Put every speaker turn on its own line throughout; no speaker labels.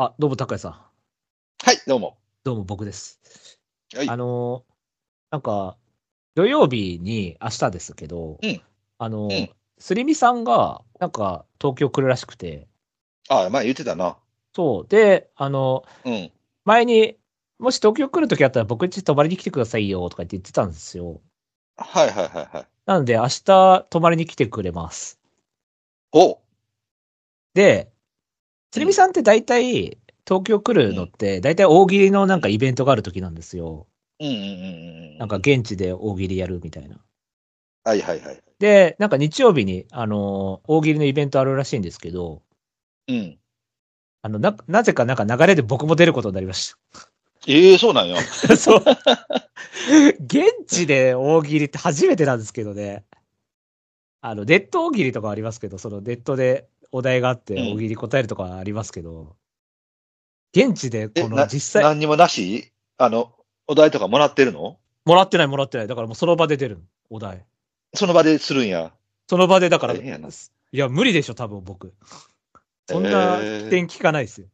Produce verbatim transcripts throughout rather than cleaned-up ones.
あ、どうも、高谷さん。
はい、どうも。
どうも、僕です。
はい。
あの、なんか、土曜日に明日ですけど、
うん。
あの、
うん。
すりみさんが、なんか、東京来るらしくて、
ああ、前言ってたな。
そう。で、あの、
うん。
前に、もし東京来るときあったら僕ん家泊まりに来てくださいよ、とか言って言ってたんですよ。
はいはいはいはい。
なので、明日泊まりに来てくれます。
おう。
で、すりみ
うん。
さんって大体、東京来るのっ
うん。
て、大体大喜利のなんか
うん。
イベントがあるときなんですよ。
うんうんうんうん
なんか現地で大喜利やるみたいな。
はいはいはい。
で、なんか日曜日に、あのー大喜利のイベントあるらしいんですけど、
うん。
あの、な、なぜかなんか流れで僕も出ることになりまし
ええそうなんや。
た。そう。現地で大喜利って初めてなんですけどね。あの、ネット大喜利とかありますけど、そのネットでお題があって大
うん。
喜利答えるとかはありますけど、現地で
え、
この
な、
実際、
何にもなしあの、お題とかもらってるの？
もらってないもらってない。だからもうその場で出るの、お題。
その場でするんや。
その場でだから、い
大変やな。
や、無理でしょ、多分僕。そんな起
ええ
点聞かないですよ。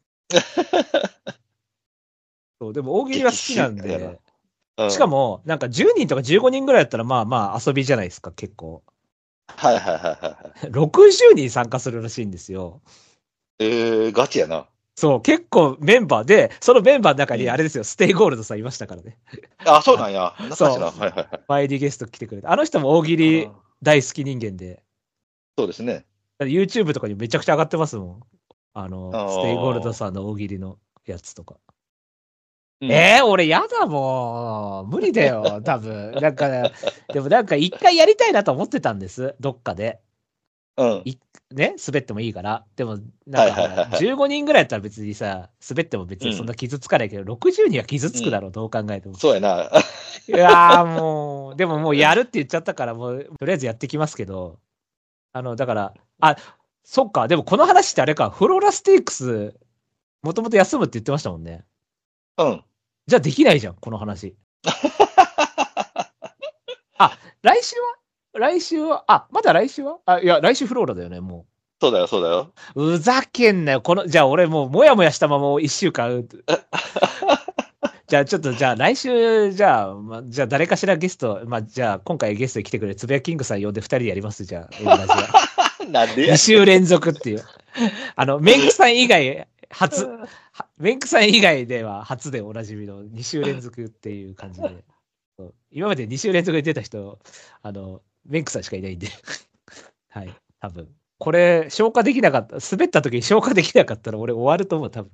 そう、でも大喜利は好
激
きな
しやな。
んで、
うん。
しかも、なんかじゅうにんとかじゅうごにんぐらいだったら、まあまあ遊びじゃないですか、結構。
はいはいはいはいはい。
ろくじゅうにん参加するらしいんですよ。
ええガチやな。
そう、結構メンバーで、そのメンバーの中
うん。
にあれですよ、ステイゴールドさんいましたからね。
あ、そう
あ、
なんや。懐かしいな。
そう、
はいはいはい。
前にゲスト来てくれて。あの人も大喜利
ああ、
大好き人間で、
そうですね。
だって YouTube とかにめちゃくちゃ上がってますもん。あの、ステイゴールド
ああ。
さんの大喜利のやつとか。
うん。
えー、俺やだもん。無理だよ、多分。なんか、でもなんか一回やりたいなと思ってたんです、どっかで。
うん。
いね、滑ってもいいから。でも、なん
はい
かほら、
はいはいはい。
じゅうごにんぐらいやったら別にさ、滑っても別にそんな
うん。
傷つかないけど、ろくじゅうにんは傷
うん。
つくだろう、どう考えても。
そうやな。
いやーもう、でももうやるって言っちゃったから、もう、とりあえずやってきますけど、あの、だから、あ、そっか、でもこの話ってあれか、フローラステークス、もともと休むって言ってましたもんね。
うん。
じゃあできないじゃん、この話。あ、来週は来週は、あ、まだ来週はあ、いや、来週フローラだよね、も
そうだよ、そうだよ。
う。うざけんなよ。この、じゃあ俺もう、もやもやしたまま一週間、じゃあちょっと、じゃあ来週、じゃあ、ま、じゃあ誰かしらゲスト、まあ、じゃあ今回ゲストに来てくれ、つぶやキングさん呼んで二人でやります、じゃあ、エムラジは。
なんでや。
二週連続っていう。あの、メンクさん以外、初、はメンクさん以外では初でおなじみの二週連続っていう感じで。そう今まで二週連続で出た人、あの、メンクさんしかいないんで。はい、多分。これ、消化できなかった、滑った時に消化できなかったら俺終わると思う、多分。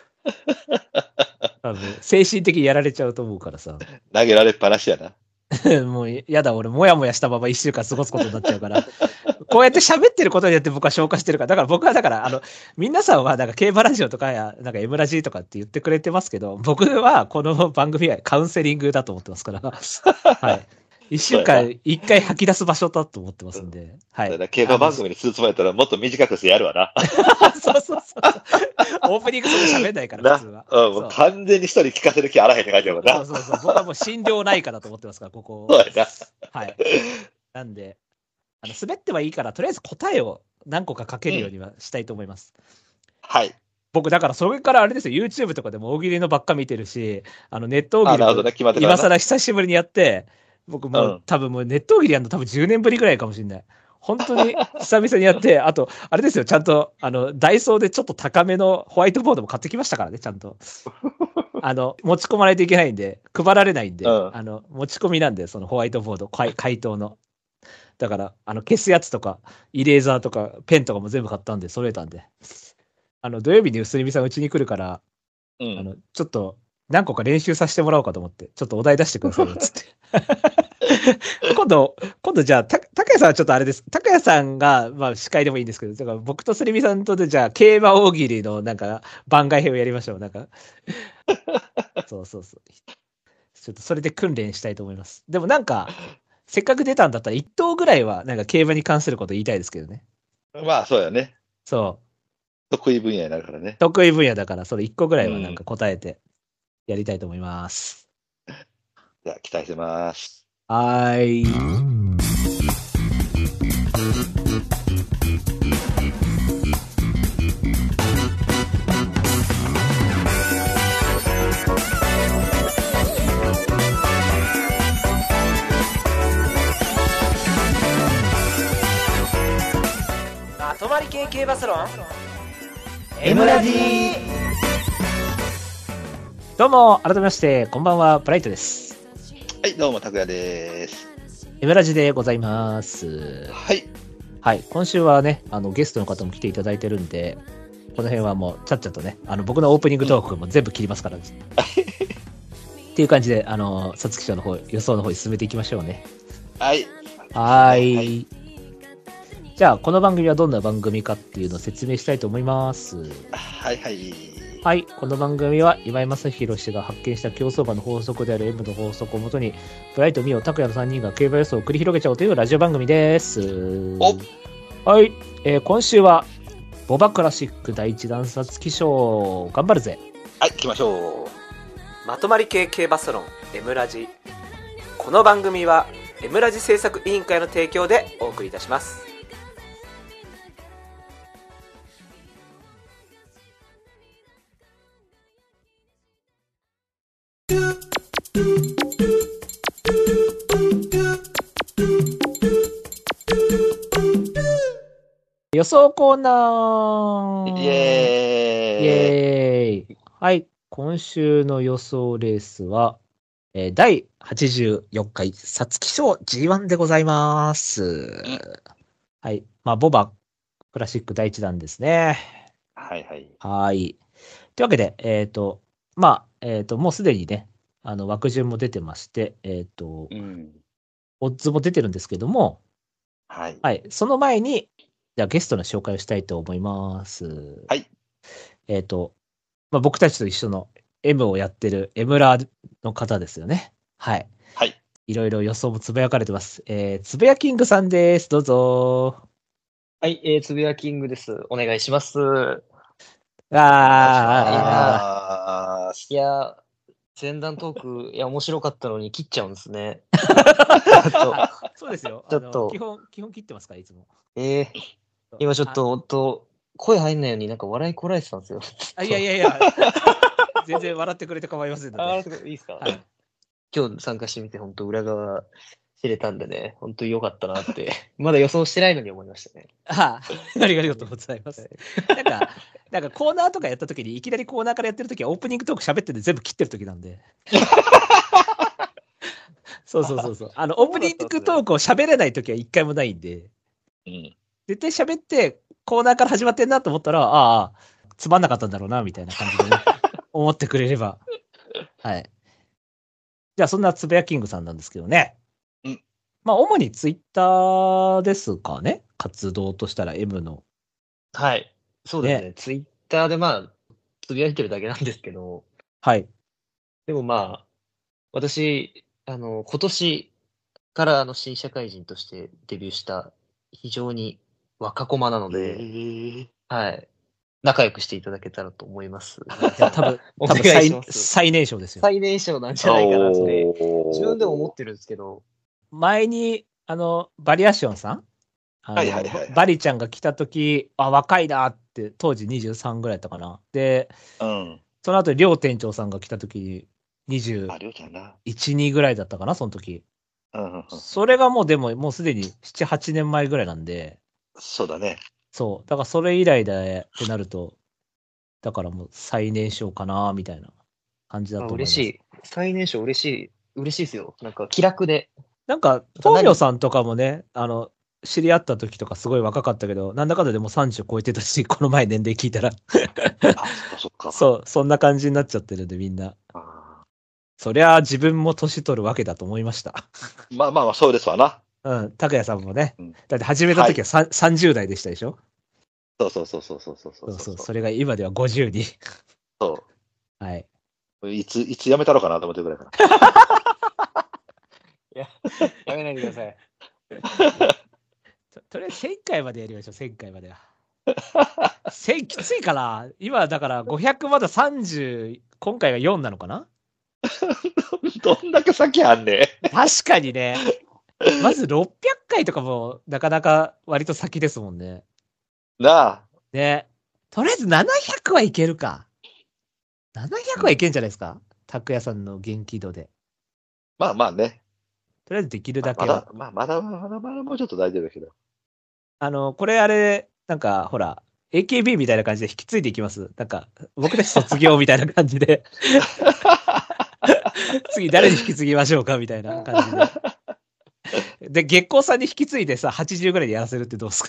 多分、精神的にやられちゃうと思うからさ。
投げられっぱなしやな。
もう、やだ、俺、もやもやしたまま一週間過ごすことになっちゃうから。こうやって喋ってることによって僕は消化してるから。だから僕は、だから、あの、皆さんは、なんか、競馬ラジオとかや、なんか、エムラジとかって言ってくれてますけど、僕は、この番組はカウンセリングだと思ってますから。はい。一週
そうやな。
間、一回吐き出す場所だと思ってますんで。はい。
そうやな。競馬
あの、
番組にするつもりやったらもっと短くしてやるわな。
そうそうそうそう。オープニングそんな喋んないから、普
な。
通は。
うん、もう
そう。
完全に一人聞かせる気あらへんって書いてあるもんな。
そうそうそう。僕はもう心療内科だと思ってますから、ここ。
そうやな。
はい。なんで、あの滑ってはいいから、とりあえず答えを何個か書けるようにはしたいと思います。
はい。
僕、だからそれからあれですよ、YouTube とかでも大喜利のばっか見てるし、あのネット大
あ、
喜利も
なるほどね。決まってからな。
今更久しぶりにやって、僕もう
うん。
多分もうネット大喜利やるの多分じゅうねんぶりぐらいかもしれない。本当に久々にやって、あと、あれですよ、ちゃんと、あの、ダイソーでちょっと高めのホワイトボードも買ってきましたからね、ちゃんと。あの、持ち込まないといけないんで、配られないんで、
うん。
あの、持ち込みなんで、そのホワイトボード、回回答の。だから、あの、消すやつとか、イレーザーとか、ペンとかも全部買ったんで、揃えたんで。あの、土曜日に薄みさんうちに来るから、
うん。
あの、ちょっと、何個か練習させてもらおうかと思って、ちょっとお題出してくださいよ、つって。今度、今度じゃあ、た、高谷さんはちょっとあれです。高谷さんが、まあ、司会でもいいんですけど、だから僕とすりみさんとで、じゃあ、競馬大喜利の、なんか、番外編をやりましょう。なんか、そうそうそう。ちょっとそれで訓練したいと思います。でもなんか、せっかく出たんだったら一頭ぐらいは、なんか競馬に関すること言いたいですけどね。
まあ、そうやね。
そう。
得意分野になるからね。
得意分野だから、それ一個ぐらいはなんか
うん。
答えてやりたいと思います。
じゃあ、期待してます。
はーい。 まり系系バスロン
M ラジ。
どうも改めましてこんばんは、ブライトです。
はい、どうも、拓也です。
M ラジでございます。
はい。
はい、今週はね、あのゲストの方も来ていただいてるんで、この辺はもうちゃっちゃとね、あの僕のオープニングトークも全部切りますから、うん、っていう感じで、あの皐月賞の方、予想の方に進めていきましょうね。
はい。
はい。はい。じゃあ、この番組はどんな番組かっていうのを説明したいと思います。
はいはい。
はい。この番組は今井正弘氏が発見した競走馬の法則である M の法則をもとに、ブライト、ミオ、拓也のさんにんが競馬予想を繰り広げちゃおうというラジオ番組です。
お
はい。えー、今週は、ボバクラシック第一弾皐月賞、頑張るぜ。
はい、行きましょ
う。まとまり系系バスロン M ラジ。この番組は M ラジ制作委員会の提供でお送りいたします。
予想コーナー。
イエーイ。
イエーイ。はい。今週の予想レースは、えー、だいはちじゅうよっかい皐月賞 ジーワン でございます。うん、はい。まあ、ボバクラシック第一弾ですね。
はいはい。
はい。というわけで、えっ、ー、と、まあ、えっ、ー、と、もうすでにね、あの、枠順も出てまして、えっ、ー、と、うん、オッズも出てるんですけども、
はい。
はい。その前に、じゃあゲストの紹介をしたいと思います。
はい。
えっ、ー、と、まあ、僕たちと一緒の M をやってる M ラーの方ですよね。はい。
はい。
いろいろ予想もつぶやかれてます。えー、つぶやキングさんです。どうぞ。
はい、えー、つぶやキングです。お願いします。
あ
ー。いや、前段トーク、いや、面白かったのに切っちゃうんですね。
そうですよ。
ちょっと。
基本、基本切ってますから、いつも。
えー、今ちょっと、ほんと、声入んないようになんか笑いこらえてたんですよ。
あ、いやいやいや。全然笑ってくれて構いませんので。
あ、笑ってくれていいですか、はい、今日参加してみて、本当裏側知れたんでね、本当に良かったなって、まだ予想してないのに思いましたね。
ああ、ありがとうございます。なんか、なんかコーナーとかやった時に、いきなりコーナーからやってる時はオープニングトーク喋ってて全部切ってる時なんで。そうそうそうそう。あの、オープニングトークを喋れない時は一回もないんで、うん、絶対喋ってコーナーから始まってんなと思ったら、ああ、つまんなかったんだろうな、みたいな感じでね、思ってくれれば。はい。じゃあ、そんなつぶやキングさんなんですけどね。うん。まあ、主にツイッターですかね、活動としたら M の。
はい。そうですね。ね、ツイッターでまあ、つぶやいてるだけなんですけど。
はい。
でもまあ、私、あの、今年からあの新社会人としてデビューした非常に若駒なので、えー、はい。仲良くしていただけたらと思います。
いや、多分、多分最、最年少ですよ。
最年少なんじゃないかなって、自分でも思ってるんですけど。
前に、あの、バリアシオンさんはいはいはい、バリちゃんが来た時、あ、若いなって、当時にじゅうさんぐらいだったかな。で、うん、その後、りょう店長さんが来た時、にじゅういち、にぐらいだったかな、その時。うん、それがもうでも、もうすでになな、はちねんまえぐらいなんで。
そうだね。
そう。だからそれ以来でってなると、だからもう最年少かな、みたいな感じだと思います。
嬉しい。最年少嬉しい。嬉しいですよ。なんか気楽で。
なんか、東洋さんとかもね、あの、知り合った時とかすごい若かったけど、なんだかんだでもさんじゅう超えてたし、この前年齢聞いたら。
あ、そっか。
そう、そんな感じになっちゃってるんで、みんな。そりゃあ自分も年取るわけだと思いました。
まあまあまあ、そうですわな。
うん、拓也さんもね。うん、だって始めた時は、はい、さんじゅう代でしたでしょ。
そうそうそうそうそうそう
そうそう。それが今ではごじゅうに。
そう。
はい。
いつ、いつやめたのかなと思ってるぐらいか
な。いや、やめないでください。
と, とりあえずせんかいまでやりましょう、せんかいまでは。せんきついかな。今だからごひゃくまださんじゅう、今回がよんなのかな。
どんだけ先あんね
ん。確かにね。まずろっぴゃっかいとかもなかなか割と先ですもんね。
なあ。
ね。とりあえずななひゃくはいけるか。ななひゃくはいけんじゃないですか。拓也さんの元気度で。
まあまあね。
とりあえずできるだけは。
まだ、まあ、まだ、まだ、まだもうちょっと大丈夫だけど。
あの、これあれ、 なんか、ほら、エーケービー みたいな感じで引き継いでいきます。なんか、僕たち卒業みたいな感じで。次誰に引き継ぎましょうかみたいな感じで。で、月光さんに引き継いでさ、はちじゅうぐらいでやらせるってどうですか？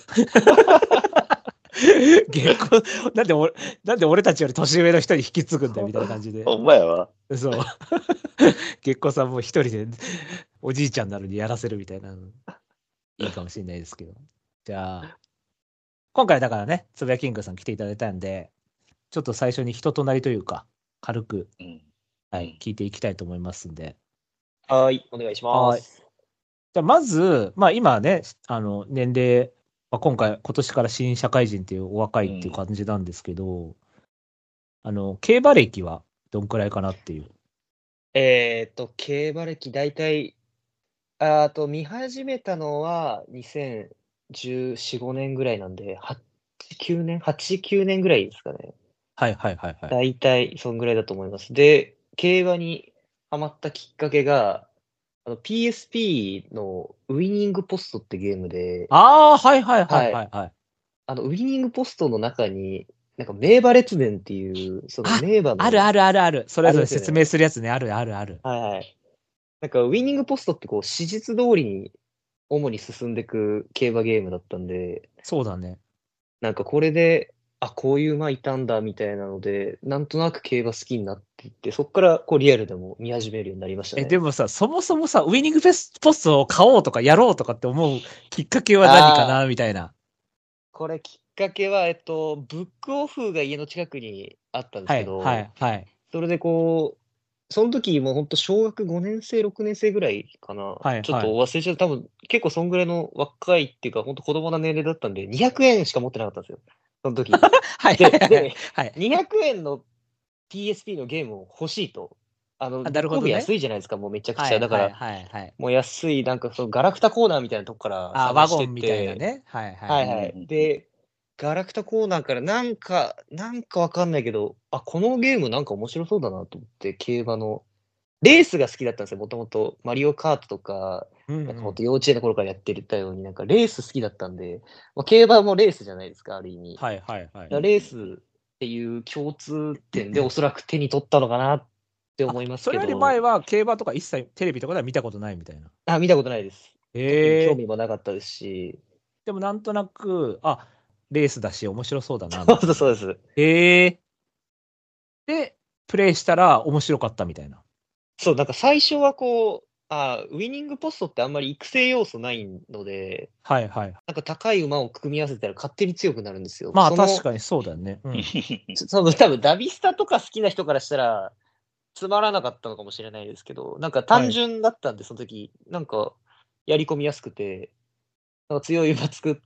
月光、なんで俺、なんで俺たちより年上の人に引き継ぐんだよみたいな感じで。
ほんまやわ。
そう。月光さんも一人でおじいちゃんなのにやらせるみたいなのいいかもしれないですけど。じゃあ、今回だからね、つぶやキングさん来ていただいたんで、ちょっと最初に人となりというか、軽く、
うん。
はい、聞いていきたいと思いますんで。
はい、お願いします。
じゃあまず、まあ今ね、あの、年齢、まあ、今回、今年から新社会人っていうお若いっていう感じなんですけど、うん、あの、競馬歴はどんくらいかなっていう。
えっと、競馬歴大体、あと見始めたのはにせんじゅうよん、ごねんぐらいなんで、はち、きゅうねん ?はち、きゅうねんぐらいですかね。
はいはいはいはい。
大体、そんぐらいだと思います。で、競馬にハマったきっかけが、あの ピーエスピー のウィニングポストってゲームで、
ああ、はいはいはいはい、はい。
あの、ウィニングポストの中に、なんか名馬列伝っていう、その名馬の。
あるあるあるある。それぞれ説明するやつね。あるあるある。
はいはい。なんかウィニングポストってこう、史実通りに主に進んでいく競馬ゲームだったんで。
そうだね。
なんかこれで、あ、こういう馬いたんだみたいなので、なんとなく競馬好きになっていって、そこからこうリアルでも見始めるようになりましたね。
え、でもさ、そもそもさ、ウィニングポストを買おうとかやろうとかって思うきっかけは何かなみたいな。
これきっかけは、えっと、ブックオフが家の近くにあったんですけど、
はい、はい、はい。
それでこう、その時もう本当小学ごねん生、ろくねん生ぐらいかな。
はい、
ちょっと忘れちゃう。多分結構そんぐらいの若いっていうか、本当子供な年齢だったんで、にひゃくえんしか持ってなかったんですよ。その時。
はい、
で、で、
はい。
にひゃくえんの ピーエスピー のゲームを欲しいと。あの、
なるほどね。
安いじゃないですか、もうめちゃくちゃ。
はい、
だから、
はい、はい。
もう安い、なんかそのガラクタコーナーみたいなとこから
あ、ワゴンみたいなね。はい、
はい。はいはい。で、ガラクタコーナーからなんか、なんかわかんないけど、あ、このゲームなんか面白そうだなと思って、競馬の。レースが好きだったんですよ、もともと。マリオカートとか、うんうん、なんかほんと幼稚園の頃からやってたように、なんかレース好きだったんで、まあ、競馬もレースじゃないですか、ある意味。
はいはいはい。
レースっていう共通点でおそらく手に取ったのかなって思いますけど。
それより前は競馬とか一切テレビとかでは見たことないみたいな。
あ、見たことないです。
へえ。
興味もなかったですし。
でもなんとなく、あ、レースだし面白そうだな。
そうそうです。
へえ。で、プレイしたら面白かったみたいな。
そう、なんか最初はこう、あウィニングポストってあんまり育成要素ないので、
はいはい。
なんか高い馬を組み合わせたら勝手に強くなるんですよ。
まあ確かにそうだよね。うん、
その多分ダビスタとか好きな人からしたらつまらなかったのかもしれないですけど、なんか単純だったんで、はい、その時、なんかやり込みやすくて、なんか強い馬作って、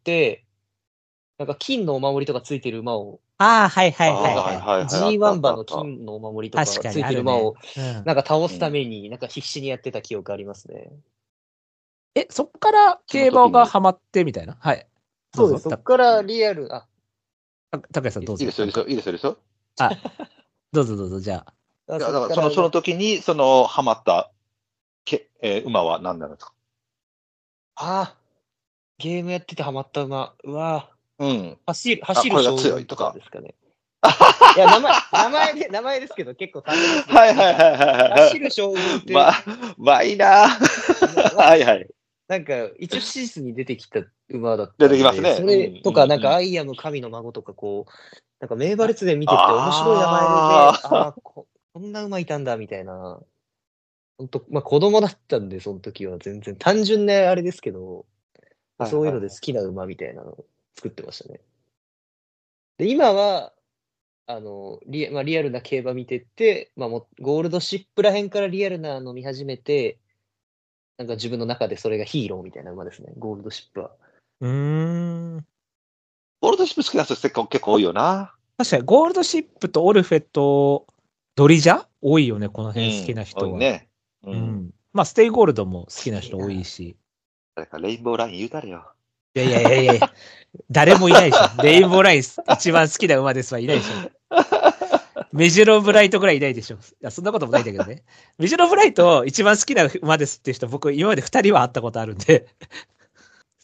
なんか金のお守りとかついてる馬を、
ああ、はいはいはい。
ジーワン 馬の金のお守りとかついてる馬を、なんか倒すために、なんか必死にやってた記憶ありますね。
え、そっから競馬がハマってみたいな。はい。
そうです。そっからリアル、あ、
高橋さんどうぞ。
いいですよ、いいですよ、いいですよ、いいですよ。
あ、どうぞどうぞ、じゃあ。
いや、だからその、その時に、その、ハマったけ、えー、馬は何なんですか？
ああ、ゲームやっててハマった馬。うわ
うん。
走る、走る
これが強いとか。
ですかね。いや、名前、名前で、名前ですけど、結構単純です。
はいはいはいはい。
走る将軍って。
まあ、まあいいなはいはい。
なんか、一応シーズンに出てきた馬だったんで。
出てきますね。
それとか、なんか、アイアム神の孫とか、こう、なんか、名馬列伝見てて面白い名前で、ああこ、こんな馬いたんだ、みたいな。本当まあ、子供だったんで、その時は全然、単純なあれですけど、そういうので好きな馬みたいなのを作ってましたね。で、今は、あの、リ, まあ、リアルな競馬見てって、まあ、もゴールドシップらへんからリアルなの見始めて、なんか自分の中でそれがヒーローみたいな馬ですね、ゴールドシップは。
うーん。
ゴールドシップ好きな人結構結構多いよな。
確かに、ゴールドシップとオルフェとドリジャ多いよね、この辺好きな人は。
うん、多いね。
うん。うん、まあ、ステイゴールドも好きな人多いし。
誰かレインボーライン言うたれよ。
いやいやいやいやいや、誰もいないでしょ。レインボーライン一番好きな馬ですはいないでしょ。メジロブライトぐらいいないでしょ。いや、そんなこともないんだけどね。メジロブライト一番好きな馬ですっていう人、僕今まで二人は会ったことあるんで。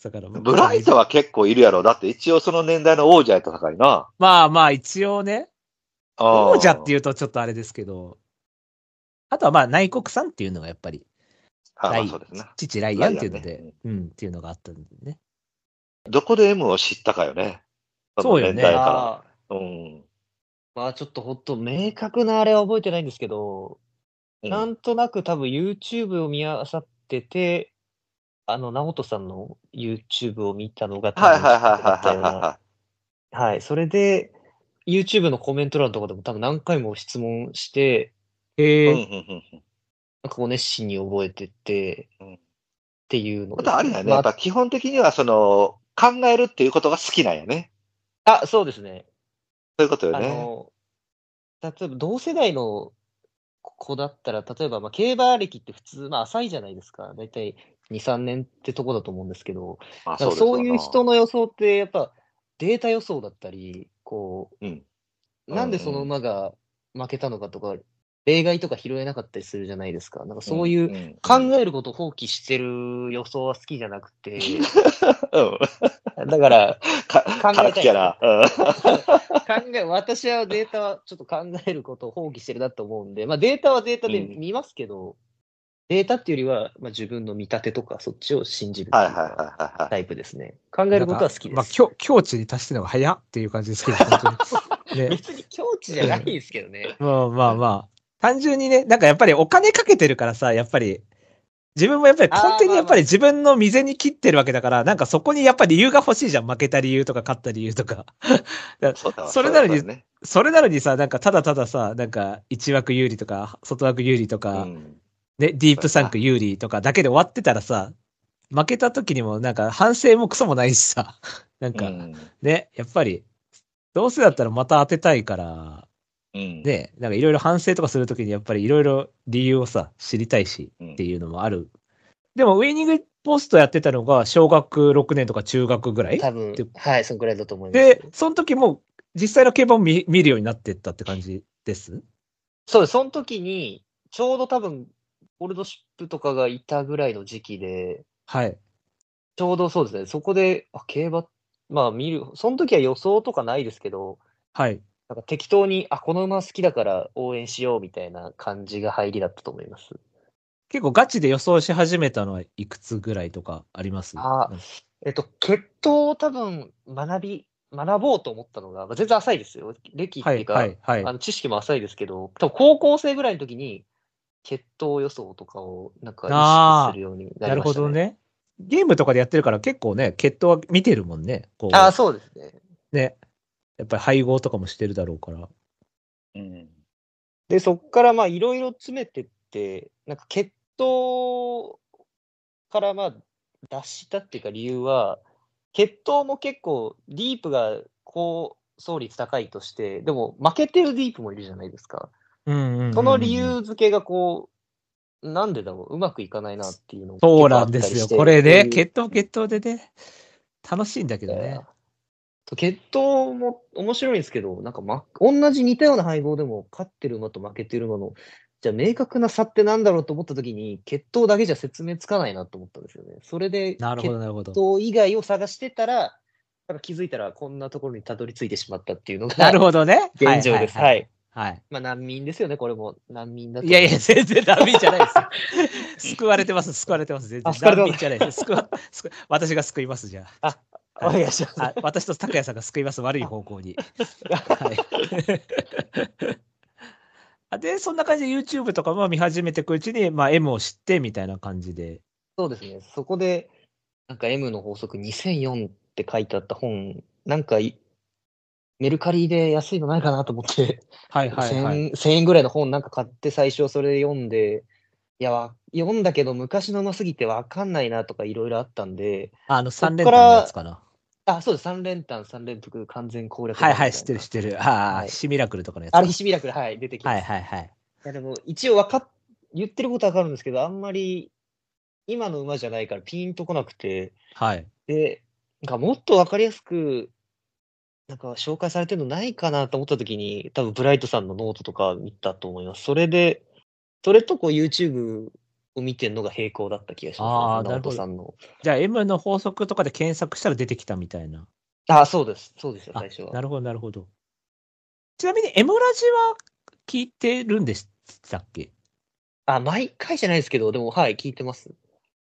たから。
ブライトは結構いるやろ。だって一応その年代の王者やった高いな。
まあまあ一応ね、
あー
王者っていうとちょっとあれですけど、あとはまあ内国産っていうのがやっぱり、
あ、ま
ライ
あそうですね。
父ライアンっていうので、
ライアンね
うん、っていうのがあったんでね。
どこで M を知ったかよね。
そうよね
の年代か
ああ、
ら。うん。
まあちょっとほんと明確なあれは覚えてないんですけど、
うん
なんとなく多分 YouTube を見あさってて、あの、直人さんの YouTube を見たのが多
はい
分きっかけだ
はいはいはい
ったような。
はいは
はい。それで、YouTube のコメント欄とかでも多分何回も質問して、
い。
へえ、
うんうんうんうん。
なんかこう熱心に覚えてって、
うん
っていうの
ま
ですね。
たあれだよね。
ま
やっぱ基本的にはその、考えるっていうことが好きなんやね。
あ、あ、そうですね。
そういうことよね。
あの、例えば同世代の子だったら、例えば、まあ、競馬歴って普通、まあ、浅いじゃないですか。だいたいに、さんねんってとこだと思うんですけど、
まあ
なんか
そうですわな。
そういう人の予想って、やっぱデータ予想だったり、こ
うん。
う、なんでその馬が負けたのかとか、例外とか拾えなかったりするじゃないですか。なんかそういう
うんうん
考えることを放棄してる予想は好きじゃなくて、
うん。
だから、
か、
考えたい
からきやな。うん。
考え、私はデータはちょっと考えることを放棄してるなと思うんで、まあデータはデータで見ますけど、データっていうよりは、まあ、自分の見立てとかそっちを信じるって
はいいうはい
か
はいはい。
タイプですね。考えることは好きで
まあ、
す。
境境地に達してるのが早っっていう感じですけど、本当に。ね。
別に境地じゃないですけどね。
まあまあまあ。単純にね、なんかやっぱりお金かけてるからさ、やっぱり、自分もやっぱり根底にやっぱり自分の未然に切ってるわけだから、なんかそこにやっぱり理由が欲しいじゃん。負けた理由とか勝った理由とか。だ
そうだわ。
それなのに
そうだね。
それなのにさ、なんかただたださ、なんか一枠有利とか、外枠有利と
う
か、
ん。
ね、ディープサンク有利とかだけで終わってたらさ、負けた時にもなんか反省もクソもないしさ、なんか
うん。
ね、やっぱり、どうせだったらまた当てたいから、
うん。
ね、なんかいろいろ反省とかするときにやっぱりいろいろ理由をさ、知りたいしっていうのもある。でもウィニングポストやってたのが小学ろくねんとか中学ぐらい
多分
で、
はい、そのくらいだと思います。
で、その時も実際の競馬を見見るようになってったって感じです
そうです。その時に、ちょうど多分、ゴールドシップとかがいたぐらいの時期で、
はい。
ちょうどそうですね。そこで、あ、競馬、まあ見る、その時は予想とかないですけど、
はい。
なんか適当に、あ、この馬好きだから応援しようみたいな感じが入りだったと思います。
結構ガチで予想し始めたのはいくつぐらいとかあります
あえっと、血統を多分学び、学ぼうと思ったのが、まあ、全然浅いですよ。歴っていうか、
はい、はい、はい。
あの知識も浅いですけど、多分高校生ぐらいの時に、血統予想とかをなんか意識するようにな
なる
りましたね。
ほどね。ゲームとかでやってるから結構ね、血統は見てるもんね。こう
ああ、そうですね。
ね。やっぱり配合とかもしてるだろうから。
うん。
で、そっからまあいろいろ詰めてって、なんか血統からまあ出したっていうか理由は、血統も結構ディープが高走率高いとして、でも負けてるディープもいるじゃないですか。
うんうんうんうん。
その理由付けがこう、なんでだろう、うまくいかないなっていうのが
そう
結構あ
なんですよ。
ったりして。
これね、
そういう
血統血統でね、楽しいんだけどね。
血統も面白いんですけど、なんか、ま、同じ似たような配合でも、勝ってる馬と負けてる馬の、じゃあ明確な差ってなんだろうと思ったときに、血統だけじゃ説明つかないなと思ったんですよね。それで、
なるほど、
血
なるほど。
統以外を探してたら、なんか気づいたらこんなところにたどり着いてしまったっていうのが、
なるほどね。
現状です。
は
はいい。
はい。はい。
まあ難民ですよね、これも。難民だと。
いやいや、全然難民じゃないですよ。救われてます、救われてます。全然
あ救われて
難
ます
民じゃないです。救わ、救私が救います、じゃあ。
あ、お願いします。
あ私と拓也さんが救います、悪い方向に。はいあ。で、そんな感じで YouTube とかも見始めていくうちに、まあ、M を知ってみたいな感じで。
そうですね。そこで、なんか M の法則にせんよんって書いてあった本、なんかいメルカリで安いのないかなと思って、
はいはいはい。
せんえんぐらいの本なんか買って最初それ読んで、いや、わ読んだけど昔のうますぎてわかんないなとかいろいろあったんで、
あの、
そっ
三連
から
単のやつかな。
あ、そうです。三連単、三連複、完全攻略
はいはい、
本みた
知ってる知ってる。ああ、
はい
シミラクルとかのやつか。
あれ、ひしミラクル、はい、出てきます。
はいはいはい。
いや、でも、一応わかっ、言ってることわかるんですけど、あんまり、今の馬じゃないからピンとこなくて、
はい。
で、なんかもっとわかりやすく、なんか紹介されてるのないかなと思ったときに、多分ブライトさんのノートとか見たと思います。それで、それとこう YouTube を見てるのが並行だった気がします、
ああ、
ね。
なるほど。
さんの。
じゃあ M の法則とかで検索したら出てきたみたいな。
ああ、そうです。そうですよ、最初は。
なるほど、なるほど。ちなみに M ラジは聞いてるんでしたっけ？
あ、毎回じゃないですけど、でも、はい、聞いてます。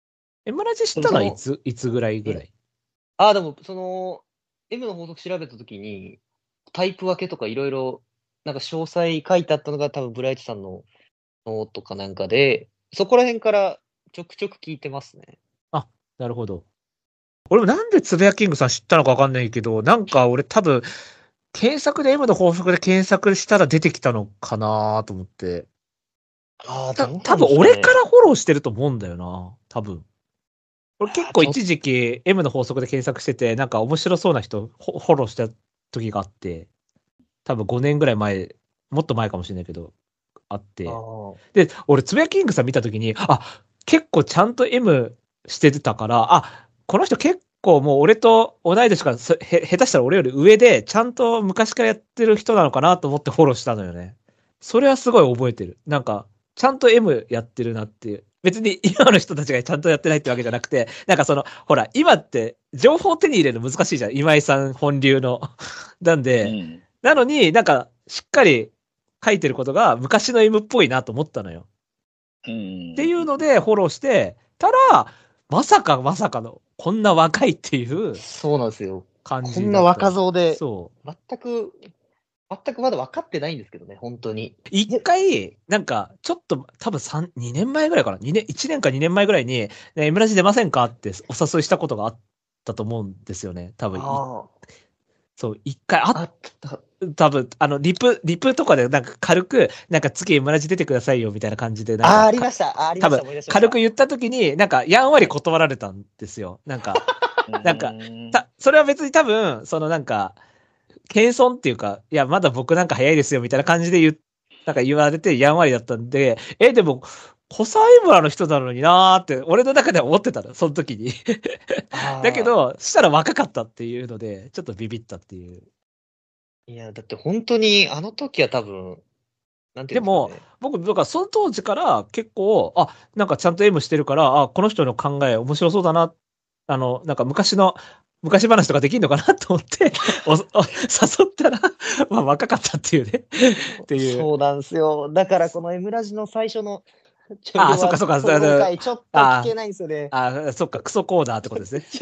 M ラジ知ったのはいつ、いつぐらいぐらい？
ああ、でも、その、M の法則調べたときに、タイプ分けとかいろいろ、なんか詳細書いてあったのが多分ブライトさんのノートかなんかで、そこら辺からちょくちょく聞いてますね。
あ、なるほど。俺もなんでつぶやキングさん知ったのかわかんないけど、なんか俺多分、検索で M の法則で検索したら出てきたのかなと思って。
ああ、
た
どうなんです
多分
かね
俺からフォローしてると思うんだよな。多分。俺結構一時期 M の法則で検索してて、なんか面白そうな人フォフォローした時があって、多分ごねんぐらい前、もっと前かもしれないけど、あって。
あー
で、俺つぶやキングさん見た時に、あ、結構ちゃんと M してたから、あ、この人結構もう俺と同い年からそへ下手したら俺より上で、ちゃんと昔からやってる人なのかなと思ってフォローしたのよね。それはすごい覚えてる。なんか、ちゃんと M やってるなっていう。別に今の人たちがちゃんとやってないってわけじゃなくて、なんかその、ほら、今って情報を手に入れるの難しいじゃん。今井さん本流の。なんで、
うん。
なのになんか、しっかり書いてることが昔の M っぽいなと思ったのよ。
うん。
っていうのでフォローしてたら、まさかまさかの、こんな若いっていう
そうなんですよ。
感じだった。
こんな若造で、
そう。
全く、全くまだ分かってないんですけどね、本当に。
一回、なんか、ちょっと、多分三にねんまえぐらいかな。にねん、いちねんかにねんまえぐらいに、ね、M ラジ出ませんかってお誘いしたことがあったと思うんですよね。多分。
あ
そう、一回あ
あ、
っ
あった。
多分、あの、リプ、リプとかでなんか軽く、なんか次 M ラジ出てくださいよみたいな感じで、なんか。
あ、ありました。あありました。
多分
思い出しました。
軽く言った時に、なんか、やんわり断られたんですよ。なんか、なんかた、それは別に多分、そのなんか、謙遜っていうか、いや、まだ僕なんか早いですよみたいな感じで言う、なんか言われてやんわりだったんで、え、でも、コサイムラの人なのになーって、俺の中では思ってたの、その時に。
あー
だけど、したら若かったっていうので、ちょっとビビったっていう。
いや、だって本当に、あの時は多分、なんてい
でも
うんですかね。、
僕、だからその当時から結構、あ、なんかちゃんと M してるから、あ、この人の考え面白そうだな、あの、なんか昔の、昔話とかできんのかなと思っておお誘ったら、まあ若かったっていうね。っていう。
そうなんですよ。だからこの M ラジの最初の、ちょ
あそっかそっか
総合回ちょっと聞けないんですよね。
あ、そっか、クソコーナーってことですね。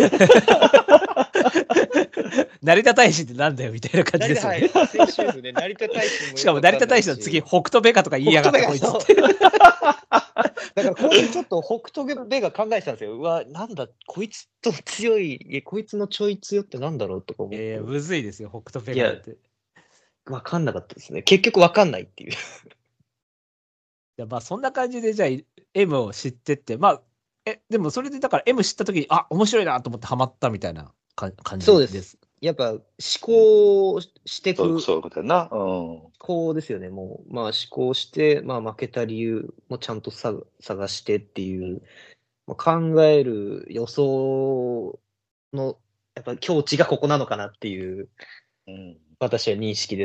成田大使ってなんだよみたいな感じですよね。
はい、先週のね、成田大使も。
しかも成田大使の次、北斗ベガとか言いやがったこいつって。
だからこいつちょっと北斗ベガ考えてたんですよ。うわ、なんだ、こいつと強い、いやこいつのちょい強ってなんだろうとか思って。
えー、むずいですよ、北斗ベガって。
わかんなかったですね。結局わかんないっていう。
いやまあそんな感じでじゃあ M を知ってって、まあ、え、でもそれでだから M 知った時に、あ、面白いなと思ってハマったみたいな感じです。
そうです。やっぱ思考していく。
そうそういうことやな。うん。
思考ですよね。もう、まあ思考して、まあ負けた理由もちゃんとさ探してっていう、まあ、考える予想の、やっぱ境地がここなのかなっていう、
うん、
私は認識です。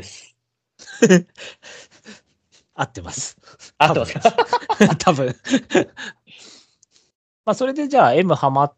合ってます。
合ってますか
多分。まあそれでじゃあ M ハマって、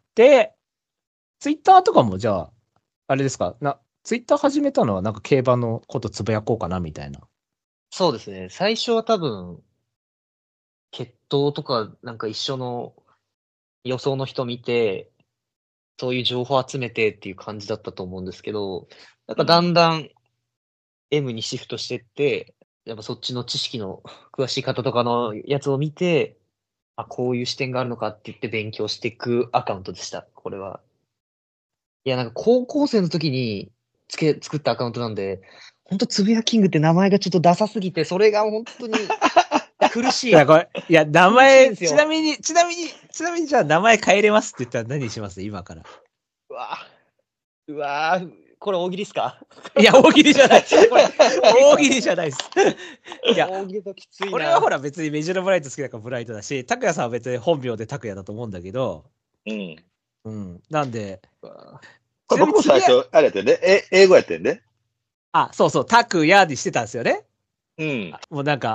ツイッターとかもじゃあ、あれですかな、ツイッター始めたのはなんか競馬のことつぶやこうかなみたいな。
そうですね。最初は多分、血統とかなんか一緒の予想の人見て、そういう情報集めてっていう感じだったと思うんですけど、なんかだんだん M にシフトしてって、やっぱそっちの知識の詳しい方とかのやつを見て、あ、こういう視点があるのかって言って勉強していくアカウントでした、これは。いや、なんか高校生の時につけ、作ったアカウントなんで、ほんとつぶやキングって名前がちょっとダサすぎて、それが本当に苦しい。
いや、これ、いや、名
苦しいん
前、
ですよ
ちなみに、ちなみに、ちなみにじゃあ名前変えれますって言ったら何にします今から。
うわぁ、うわぁ、これ大喜利っすか
いや、大喜利じゃない。これ、大喜利じゃないです。いや、
大喜利ときついな。
俺はほら別にメジロブライト好きだからブライトだし、拓也さんは別に本名で拓也だと思うんだけど、
うん。
うん。なんで、
これ僕も最初、あれやってんね。え、英語やってんね。
あ、そうそう、拓也にしてたんですよね。
うん。
もうなんか、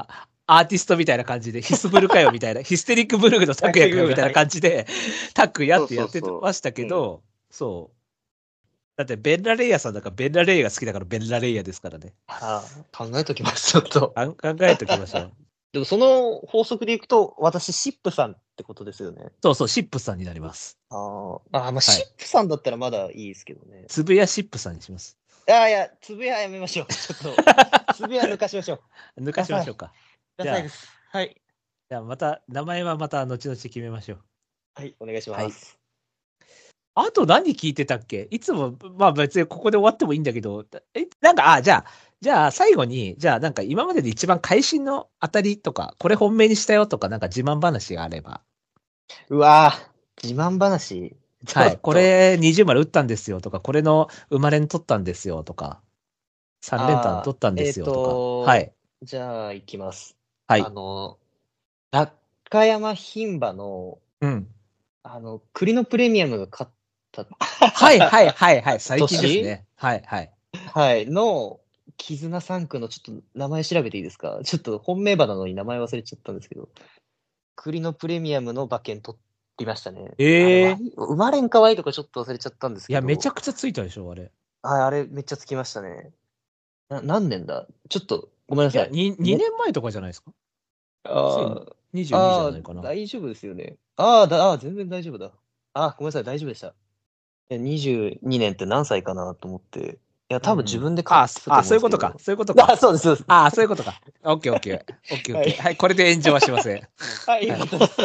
アーティストみたいな感じで、ヒスブルかよみたいな、ヒステリックブルグの拓也かよみたいな感じで、タッグやってやってましたけど、そう。だって、ベンラレイヤさんだから、ベンラレイヤが好きだから、ベンラレイヤですからね。
はあ、考えときます、ちょっと。
考えときましょう。
でも、その法則でいくと、私、シップさんってことですよね。
そうそう、シップさんになります。
ああ、あ、まあ、シップさんだったらまだいいですけどね。
つぶやシップさんにします。
いやいや、つぶややめましょう。ちょっと、つぶや抜かしましょう。
抜かしましょうか。
ダサいです。はい。
じゃあ、また、名前はまた後々決めましょう。
はい、お願いします。
はい、あと何聞いてたっけ？いつも、まあ別にここで終わってもいいんだけど、え、なんか、あ、じゃあ、じゃあ最後に、じゃあなんか今までで一番会心の当たりとか、これ本命にしたよとか、なんか自慢話があれば。
うわぁ、自慢話。
はい、これにじゅう丸打ったんですよとか、これの生まれに取ったんですよとか、さん連単取ったんですよとか。
えーと
はい。
じゃあ、いきます。
はい。
あの、中山牝馬の、
うん。
あの、栗のプレミアムが勝った。
はいはいはいはい、最近ですね。はいはい。
はい、の、絆さん区のちょっと名前調べていいですか？ちょっと本命馬なのに名前忘れちゃったんですけど、栗のプレミアムの馬券取りましたね。
ええー。
生まれんかわいいとかちょっと忘れちゃったんですけど。
いや、めちゃくちゃついたでしょ、あれ。
はい、あれめっちゃつきましたね。な何年だちょっと、ごめんなさい。
いや、にねんまえとかじゃないですか？
ああ、
にじゅうにじゃないかな。
大丈夫ですよね。ああ、だ、あ全然大丈夫だ。あごめんなさい、大丈夫でした。にじゅうにねんって何歳かなと思って。いや、多分自分で
買ってたと思うんですけど。あ、そういうことか。そういうことか。
あ、そうです、そうです。
あ、そういうことか。オッケーオッケー。オッケーオッケー。はい、これで炎上はしません。
はい、よかったです。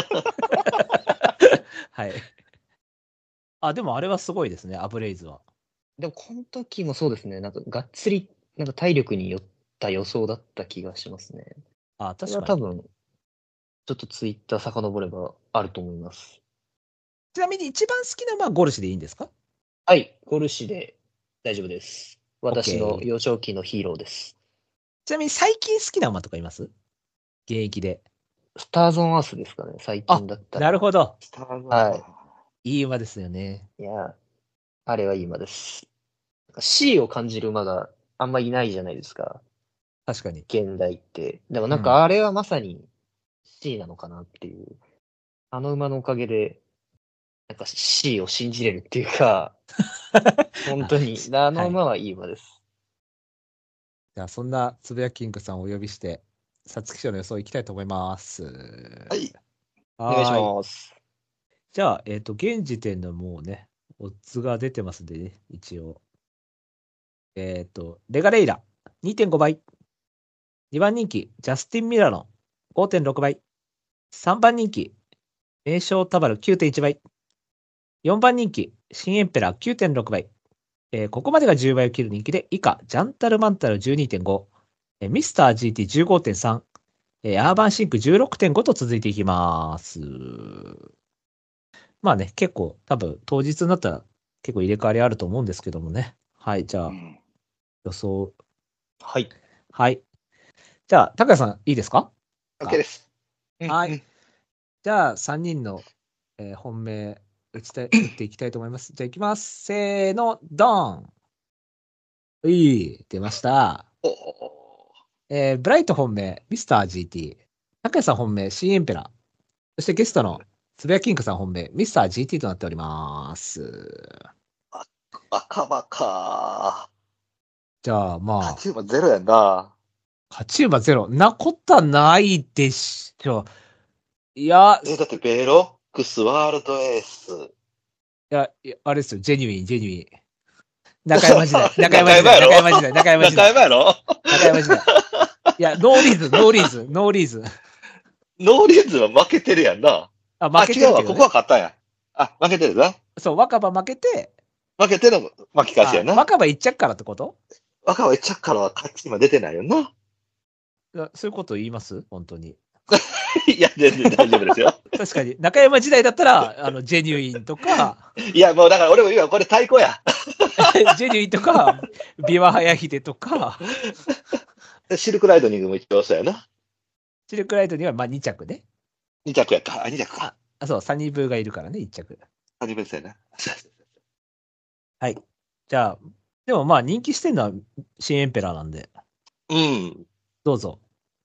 はい。あ、でもあれはすごいですね、アブレイズは。
でも、この時もそうですね。なんか、がっつり、なんか体力によった予想だった気がしますね。
あ、確かに。
多分、ちょっとツイッター遡ればあると思います。
ちなみに一番好きな馬はゴルシでいいんですか？
はい、ゴルシで大丈夫です。私の幼少期のヒーローです。
ちなみに最近好きな馬とかいます？現役で。
スターズ・オン・アースですかね、最近だったら。
なるほど。
スターズ
はい。
いい馬ですよね。
いや、あれはいい馬です。C を感じる馬があんまいないじゃないですか。
確かに。
現代って。でもなんかあれはまさに C なのかなっていう。うん、あの馬のおかげで、なんか C を信じれるっていうか、本当に。あの馬はいい馬です。はい、
じゃあそんなつぶやきんぐさんをお呼びして、皐月賞の予想いきたいと思います。
はい。
お願いします。
じゃあ、えっと、現時点のもうね、オッズが出てますんでね、一応。えっと、レガレイラ、にてんごばい。にばん人気、ジャスティン・ミラノ、ごてんろくばい。さんばん人気、名称タバル きゅうてんいちばい。よんばん人気、新エンペラー きゅうてんろくばい。えー、ここまでがじゅうばいを切る人気で、以下、ジャンタルマンタル じゅうにてんご、えー、ミスター ジーティーじゅうごてんさん、えー、アーバンシンク じゅうろくてんご と続いていきます。まあね、結構、多分、当日になったら結構入れ替わりあると思うんですけどもね。はい、じゃあ、うん、予想。
はい。
はい。じゃあ、高谷さん、いいですか？
OK です。
はい。うん、じゃあ、さんにんの、えー、本命、打ちたい、打っていきたいと思います。じゃあ、いきます。せーの、ドーン。うい、出ました。おえー、ブライト本命、ミスター ジーティー。高谷さん本命、シーエンペラ。そしてゲストのつぶやきんくさん本命、ミスター ジーティー となっております。
あ、赤馬か。
じゃあ、まあ。
勝ち馬ゼロやんな。
勝ち馬ゼロ。なことはないでしょ。いや。
え、だってベロックスワールドエース。
いや、いやあれですよ、ジェニュイン、ジェニュイン。中山時代。中山時代。中山時代。中山時代。
中山やろ
中山時代。いや、ノーリーズ、ノーリーズ、ノーリーズ。
ノーリーズは負けてるやんな。
あ、負けてる、ね。
あ、違うわ、ここは勝ったんや。あ、負けてるな。
そう、若葉負けて。
負けての巻き返しやな。
若葉いっちゃっからってこと？
若葉いっちゃっからは勝ち今出てないよな。
いや、そういうこと言います本当に。
いや、全然大丈夫ですよ。
確かに。中山時代だったら、あの、ジェニュインとか。
いや、もうだから俺も今これ対抗や。
ジェニュインとか、ビワハヤヒデとか。
シルクライドニングも一応そうやな。
シルクライドには、まあ、に着ね。
に着やか。あ、に着か。
あ、そう、サニブーがいるからね、いっ着。
サニブーそうやな。
はい。じゃあ、でもまあ、人気してるのは新エンペラーなんで。
うん。
どうぞ。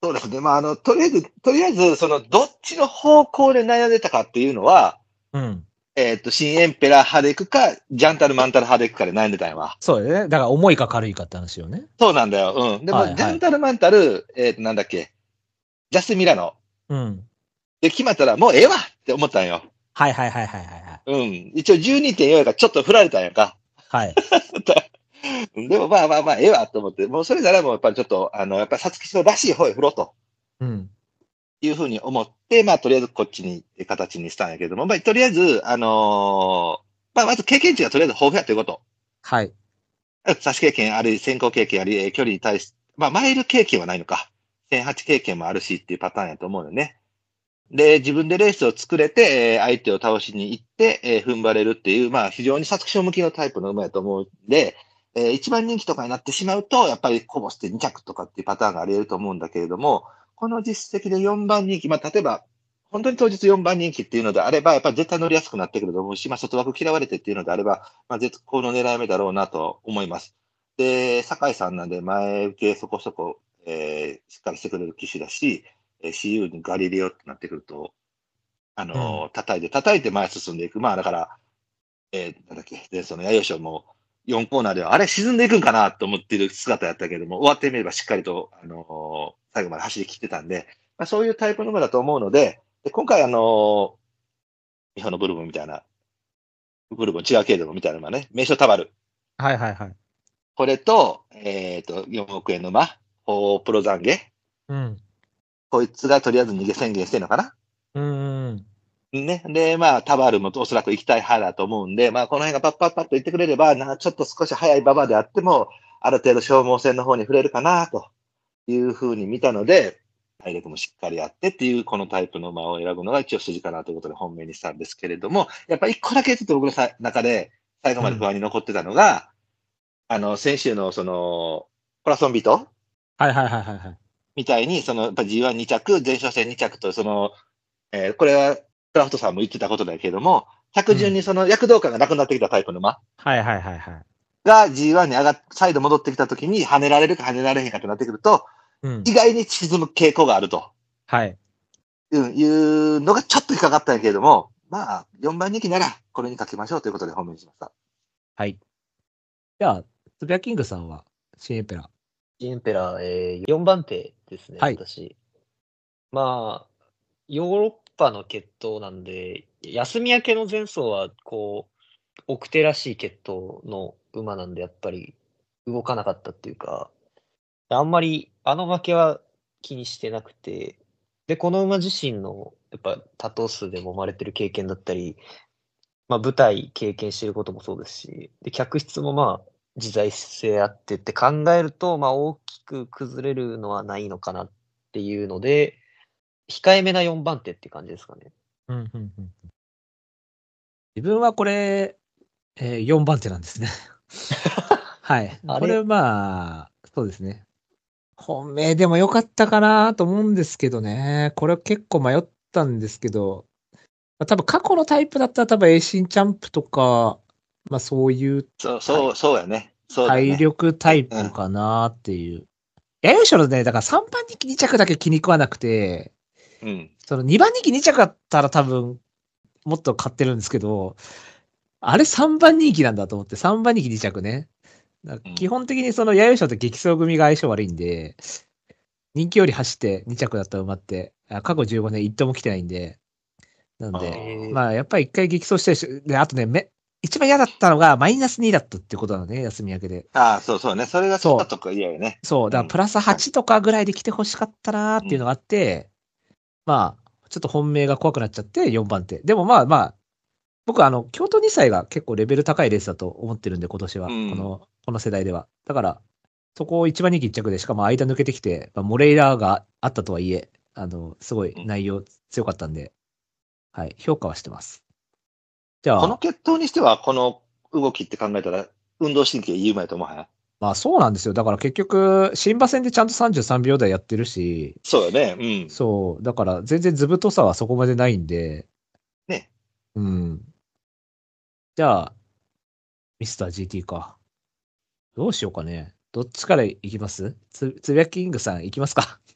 そうですね。まあ、あの、とりあえず、とりあえず、その、どっちの方向で悩んでたかっていうのは、
うん。
えっ、と、新エンペラー派でいくか、ジャンタルマンタル派でいくかで悩んでたんやわ。
そうだよね。だから重いか軽いかって話よね。
そうなんだよ。うん。でも、
はいはい
ジャンタルマンタル、えっ、と、なんだっけ、ジャスティン・ミラノ。
うん。
で、決まったら、もうええわって思ったんよ。
はいはいはいはいはいはい。
うん。一応じゅうにてんよんやからちょっと振られたんやんか。
はい。
でもまあまあまあ、ええわと思って、もうそれならもうやっぱりちょっと、あの、やっぱり皐月賞らしい方へ振ろうと
うん。
いうふうに思って、まあとりあえずこっちにって形にしたんやけども、まあとりあえず、あのーまあまず経験値がとりあえず豊富やということ。
はい。
差し経験あり、先行経験あり、えー距離に対し、まあマイル経験はないのか。せんはち経験もあるしっていうパターンやと思うよね。で、自分でレースを作れて、えー相手を倒しに行って、えー踏ん張れるっていう、まあ非常に皐月賞向きのタイプの馬やと思うんで、えー一番人気とかになってしまうと、やっぱりこぼしてに着とかっていうパターンがあり得ると思うんだけれども、この実績でよんばん人気、まあ例えば、本当に当日よんばん人気っていうのであれば、やっぱり絶対乗りやすくなってくると思うし、まあ外枠嫌われてっていうのであれば、まあ絶好の狙い目だろうなと思います。で、酒井さんなんで前受けそこそこ、えーしっかりしてくれる騎手だし、えー シーユー にガリレオってなってくると、あの、叩いて、叩いて前進んでいく。まあ、だから、えーなんだっけ、で、その、弥生賞もよんコーナーでは、あれ沈んでいくんかなと思っている姿やったけども、終わってみればしっかりと、あのー最後まで走り切ってたんで、まあ、そういうタイプの馬だと思うので、で今回、あのー日本のブルボンみたいな、ブルボン違うけれどもみたいな馬ね、名称タバル。
はいはいはい。
これと、えっ、と、よんおくえんの馬、ホープロザンゲ。
うん。
こいつがとりあえず逃げ宣言してるのかな。
うん。
ね。で、まあ、タバールもおそらく行きたい派だと思うんで、まあ、この辺がパッパッパッと言ってくれれば、なちょっと少し早い馬場であっても、ある程度消耗戦の方に触れるかな、というふうに見たので、体力もしっかりあってっていう、このタイプの馬を選ぶのが一応筋かなということで本命にしたんですけれども、やっぱ一個だけちょっと僕のさ中で最後まで不安に残ってたのが、あの、先週のその、コラソンビート
はいはいはいはいはい。
みたいに、その、やっぱ ジーワンに 着、前哨戦に着と、その、えーこれは、クラフトさんも言ってたことだけれども、着順にその躍動感がなくなってきたタイプの馬
はいはいはいはい。
が ジーワン に上がっ、再度戻ってきたときに跳ねられるか跳ねられへんかとなってくると、
うん。
意外に沈む傾向があると、
はい。
うん、いうのがちょっと引っかかったんやけれども、まあ、よんばん人気ならこれにかけましょうということで本命にしました。
はい。じゃあ、つぶやキングさんは、シンエンペラ。
ジエンペラー、えー、よんばん手ですね、
はい
私。まあ、ヨーロッパの血統なんで、休み明けの前走は、こう、奥手らしい血統の馬なんで、やっぱり動かなかったっていうか、あんまりあの負けは気にしてなくて、で、この馬自身の、やっぱ多頭数で揉まれてる経験だったり、まあ舞台経験してることもそうですし、で、客室もまあ自在性あってって考えると、まあ大きく崩れるのはないのかなっていうので、控えめなよんばん手って感じですかね。
うんうんうんうん。自分はこれ、えー、よんばん手なんですね。はい。
あれ
これまあ、そうですね。本命でもよかったかなと思うんですけどね。これ結構迷ったんですけど、まあ、多分過去のタイプだったら多分エイシンチャンプとか、まあそういう
そう、そう、そうやね。そうだね。
体力タイプかなっていう。やよいしょのね、だからさんばん人気に着だけ気に食わなくて、
うん。
そのにばん人気に着だったら多分もっと買ってるんですけど、あれさんばん人気なんだと思って、さんばん人気に着ね。だから基本的にそのやよいしょと激走組が相性悪いんで、人気より走ってに着だった馬って、あ過去じゅうごねん一頭も来てないんで、なん
あ
で、
ー
まあやっぱり一回激走してるし、で、あとね、め、一番嫌だったのがマイナスにだったってことなのね、休み明けで。
あー、そうそうね。それがちょっとか嫌よね。
そう、だからプラスはちとかぐらいで来てほしかったなーっていうのがあって、まあ、ちょっと本命が怖くなっちゃってよんばん手。でもまあまあ、僕はあの、京都にさいが結構レベル高いレースだと思ってるんで、今年は。
うん
この、この世代では。だから、そこを一番人気一着で、しかも間抜けてきて、まあ、モレイラーがあったとはいえ、あの、すごい内容強かったんで、はい、評価はしてます。じゃあ、
この決闘にしては、この動きって考えたら、運動神経いい馬やと思うはん。
まあそうなんですよ。だから結局、新馬戦でちゃんとさんじゅうさんびょう台やってるし、
そうよね。うん。
そう、だから全然図太さはそこまでないんで、
ね。
うん。じゃあ、ミスター ジーティー か。どうしようかね。どっちからいきますつ、つぶやきキングさんいきますか。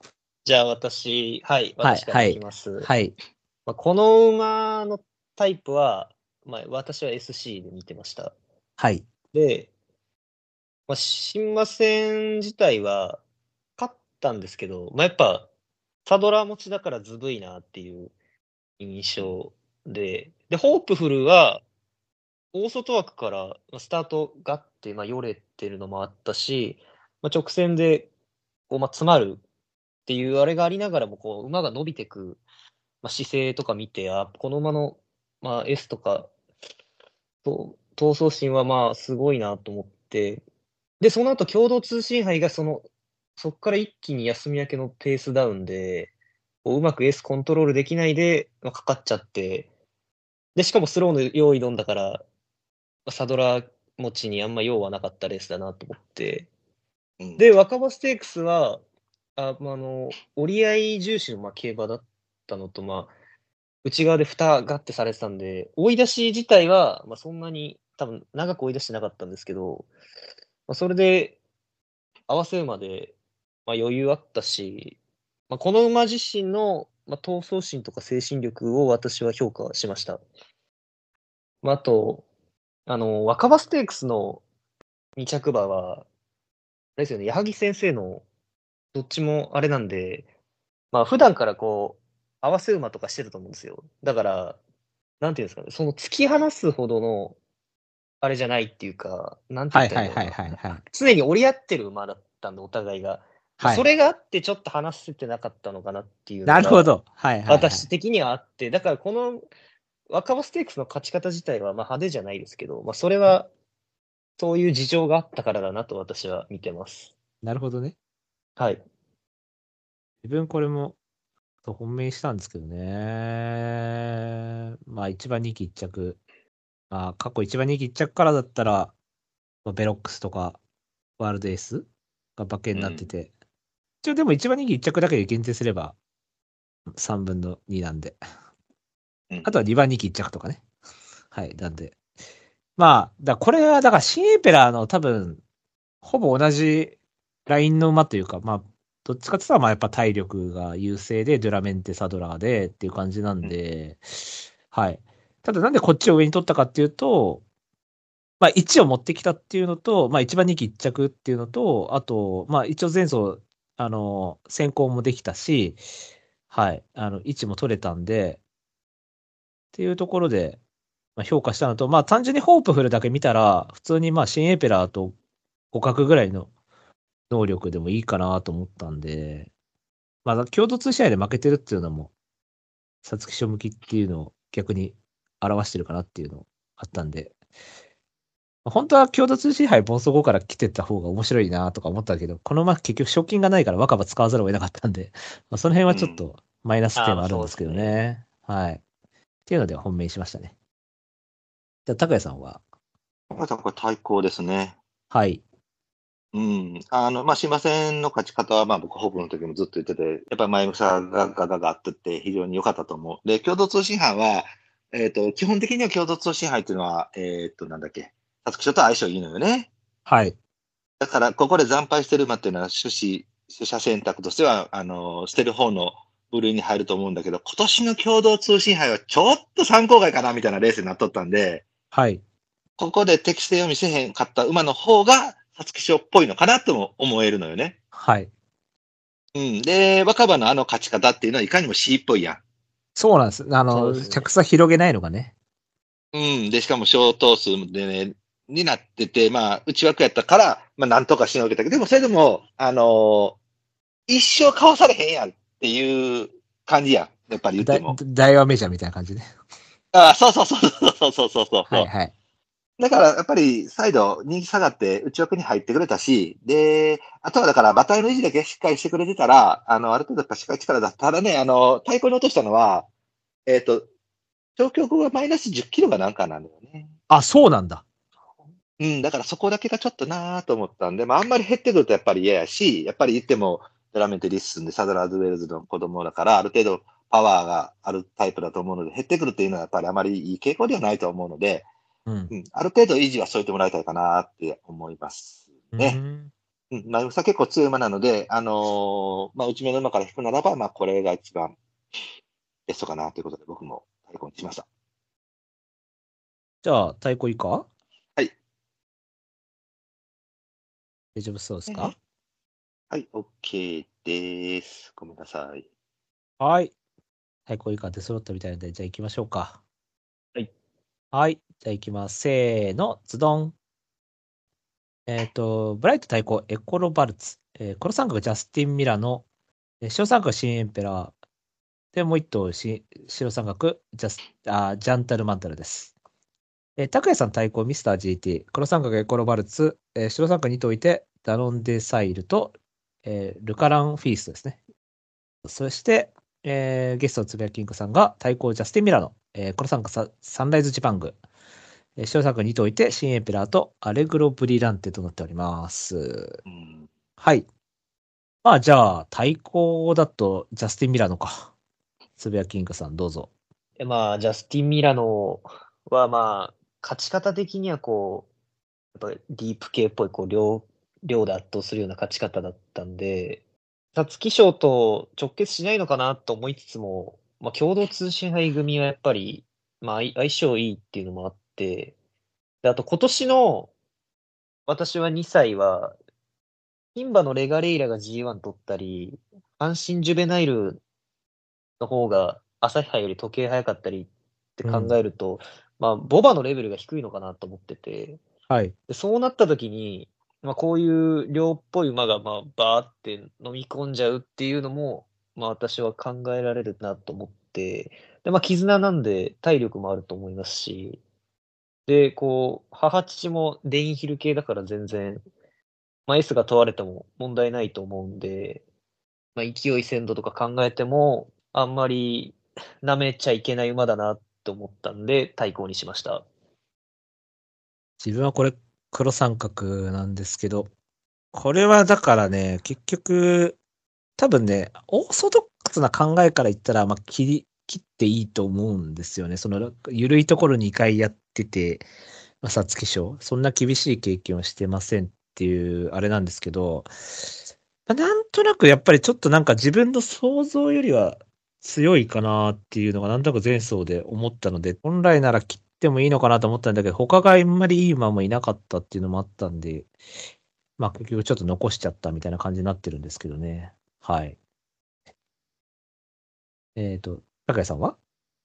じゃあ私、はい、
はい、
私から
はいい
きま。す。
はい。
まあ、この馬のタイプは、まあ、私は エスシー で見てました。
はい。
で、まあ、新馬戦自体は勝ったんですけど、まあ、やっぱ、サドラー持ちだからずぶいなっていう印象で、で、ホープフルは、大外枠からまあスタートがって、まあ、よれてるのもあったし、まあ、直線でこう、まあ、詰まるっていうあれがありながらも、こう、馬が伸びてく、まあ、姿勢とか見て、あ、この馬の、まあ、S とか、と闘争心はまあ、すごいなと思って、で、その後、共同通信杯がその、そこから一気に休み明けのペースダウンで、こううまく S コントロールできないで、まあ、かかっちゃって、で、しかもスローの用意どんだから、まあサドラー持ちにあんま用はなかったレースだなと思って、
うん、
で、若葉ステークスは、あ、まあ、あの、折り合い重視のまあ競馬だったのと、まあ、内側で蓋がってされてたんで、追い出し自体は、まあ、そんなに多分長く追い出してなかったんですけど、まあ、それで合わせ馬で、まあ、余裕あったし、まあ、この馬自身の、まあ、闘争心とか精神力を私は評価しました。まあ、あと、あの、若葉ステークスのに着馬は、あれですよね、矢作先生のどっちもあれなんで、まあ普段からこう、合わせ馬とかしてると思うんですよ。だから、なんていうんですかね、その突き放すほどの、あれじゃないっていうか、なんて
はい、
言ったら
はいい、
いんだろうな。
はい、はい。はい。
常に折り合ってる馬だったんで、お互いが。まあ、
はい
それがあってちょっと話せてなかったのかなっていうのが、
なるほど。はい、はい、はい
私。的にはあって、だからこの若葉ステークスの勝ち方自体はまあ派手じゃないですけど、まあそれはそういう事情があったからだなと私は見てます。
なるほどね。
はい。
自分これも、そう本命したんですけどね。まあ、いちばんにきいっ着。まあ、過去いちばんにきいっ着からだったら、まあベロックスとか、ワールドエースが馬券になってて。一応でもいちばんにきいっ着だけで限定すれば、さんぶんのになんで。
うん
あとはにばんにきいっ着とかね。はい、なんで。まあ、だこれは、だから新エペラーの多分、ほぼ同じラインの馬というか、まあ、どっちかって言ったら、まあやっぱ体力が優勢で、ドゥラメンテ、サドラーでっていう感じなんで、はい。ただなんでこっちを上に取ったかっていうと、まあいちを持ってきたっていうのと、まあいちばんにきいっ着っていうのと、あと、まあ一応前走、あの、先行もできたし、はい、あの、いちも取れたんで、っていうところで、まあ、評価したのと、まあ単純にホープフルだけ見たら、普通にまあ新エペラーと互角ぐらいの能力でもいいかなと思ったんで、まあ共同通試合で負けてるっていうのも、皐月賞向きっていうのを逆に表してるかなっていうのあったんで、まあ本当は共同通信杯ボンソゴから来てた方が面白いなとか思ったけど、この馬結局賞金がないから若葉使わざるを得なかったんで、まあ、その辺はちょっとマイナス点はあるんですけどね。はい。っていうので本命にしましたね。じゃあ、高谷さんは
またこれ対抗ですね。
はい。
うん。あの、まあ、新馬戦の勝ち方は、まあ、僕、ホープの時もずっと言ってて、やっぱり前草がガガガってって非常に良かったと思う。で、共同通信杯は、えっ、と、基本的には共同通信杯っていうのは、えっ、と、なんだっけ、皐月賞と相性いいのよね。
はい。
だから、ここで惨敗してる馬っていうのは、趣旨、取捨選択としては、あの、捨てる方の部類に入ると思うんだけど、今年の共同通信杯はちょっと参考外かな、みたいなレースになっとったんで、
はい。
ここで適性を見せへんかった馬の方が、皐月賞っぽいのかなとも思えるのよね。
はい。
うん。で、若葉のあの勝ち方っていうのは、いかにも C っぽいやん。
そうなんです。あ
そ
の、
うですね
着差広げないのがね。
うん。で、しかも小頭数でね、になってて、まあ、内枠やったから、まあ、なんとかしのげたけど、でもそれでも、あのー一生かわされへんやんっていう感じやん。やっぱり言って
だ
も。
大和メジャーみたいな感じで。
ああ、そうそうそうそうそうそうそう。
はいはい。
だから、やっぱり、再度、人気下がって、内枠に入ってくれたし、で、あとはだから、馬体の維持だけしっかりしてくれてたら、あの、ある程度やっぱしっかり力だったらね、あの、対抗に落としたのは、えっ、と、長距離がマイナスじゅっキロがなんかなんだよね。
あ、そうなんだ。
うん、だからそこだけがちょっとなぁと思ったんで、まあ、あんまり減ってくるとやっぱり嫌やし、やっぱり言っても、ドラメンテリッスンでサドラーズ・ウェルズの子供だから、ある程度パワーがあるタイプだと思うので、減ってくるっていうのはやっぱりあまりいい傾向ではないと思うので、
うん。
うん、ある程度維持はしといてもらいたいかなって思います
う
ね。
ん
うん、まあ、結構強い馬なので、あのーまあ、内目の馬から引くならば、まあ、これが一番ベストかなということで、僕も対抗にしました。
じゃあ、太鼓いいか？
はい。
大丈夫そうですか？
はい、OK です。ごめんなさい。
はい。太鼓いいか出揃ったみたいなので、じゃあ行きましょうか。
はい。
はい。じゃあ行きます。せーの、ズドン。えっ、と、ブライト太鼓、エコロバルツ。えー、コロ三角、ジャスティン・ミラノ。えー白三角、シン・エンペラー。で、もう一頭、し白三角、ジャス、あ、ジャンタル・マンタルです。えー、拓也さん対抗、ミスター ジーティー。黒三角、エコロバルツ。えー、白三角に頭いて、ダノン・デ・サイルと、えー、ルカラン・フィーストですね。そして、えー、ゲストのつぶやきんこさんが対抗、ジャスティン・ミラノ。えー、黒三角、サンライズ・ジパング。えー、白三角に頭いて、シン・エンペラーと、アレグロ・ブリランテとなっております。
うん、
はい。まあ、じゃあ、対抗だと、ジャスティン・ミラノか。つぶやきんこさん、どうぞ。
えまあ、ジャスティン・ミラノは、まあ、勝ち方的にはこう、やっぱりディープ系っぽい、こう、両、両で圧倒するような勝ち方だったんで、皐月賞と直結しないのかなと思いつつも、まあ、共同通信杯組はやっぱり、まあ、相相性いいっていうのもあって、で、あと今年の、私はにさいは、牝馬のレガレイラが ジーワン 取ったり、阪神ジュベナイルの方が朝日杯より時計早かったりって考えると、まあ、ボバのレベルが低いのかなと思ってて、
はい。
でそうなった時に、まあ、こういう量っぽい馬が、まあ、バーって飲み込んじゃうっていうのも、まあ、私は考えられるなと思って、で、まあ、絆なんで体力もあると思いますし、で、こう、母父もデインヒル系だから全然、まあ、S が問われても問題ないと思うんで、まあ、勢い鮮度とか考えても、あんまり舐めちゃいけない馬だなって思ったんで、対抗にしました。
自分はこれ、黒三角なんですけど、これはだからね、結局、多分ね、オーソドックスな考えから言ったら、まあ、切り、切っていいと思うんですよね。その、ゆるいところにかいやってて、まあ、皐月賞、そんな厳しい経験をしてませんっていう、あれなんですけど、まあなんとなくやっぱりちょっとなんか自分の想像よりは強いかなっていうのがなんとなく前走で思ったので、本来なら切ってもいいのかなと思ったんだけど、他があんまりいい馬もいなかったっていうのもあったんで、まあ結局ちょっと残しちゃったみたいな感じになってるんですけどね。はい。えっと、高谷さんは？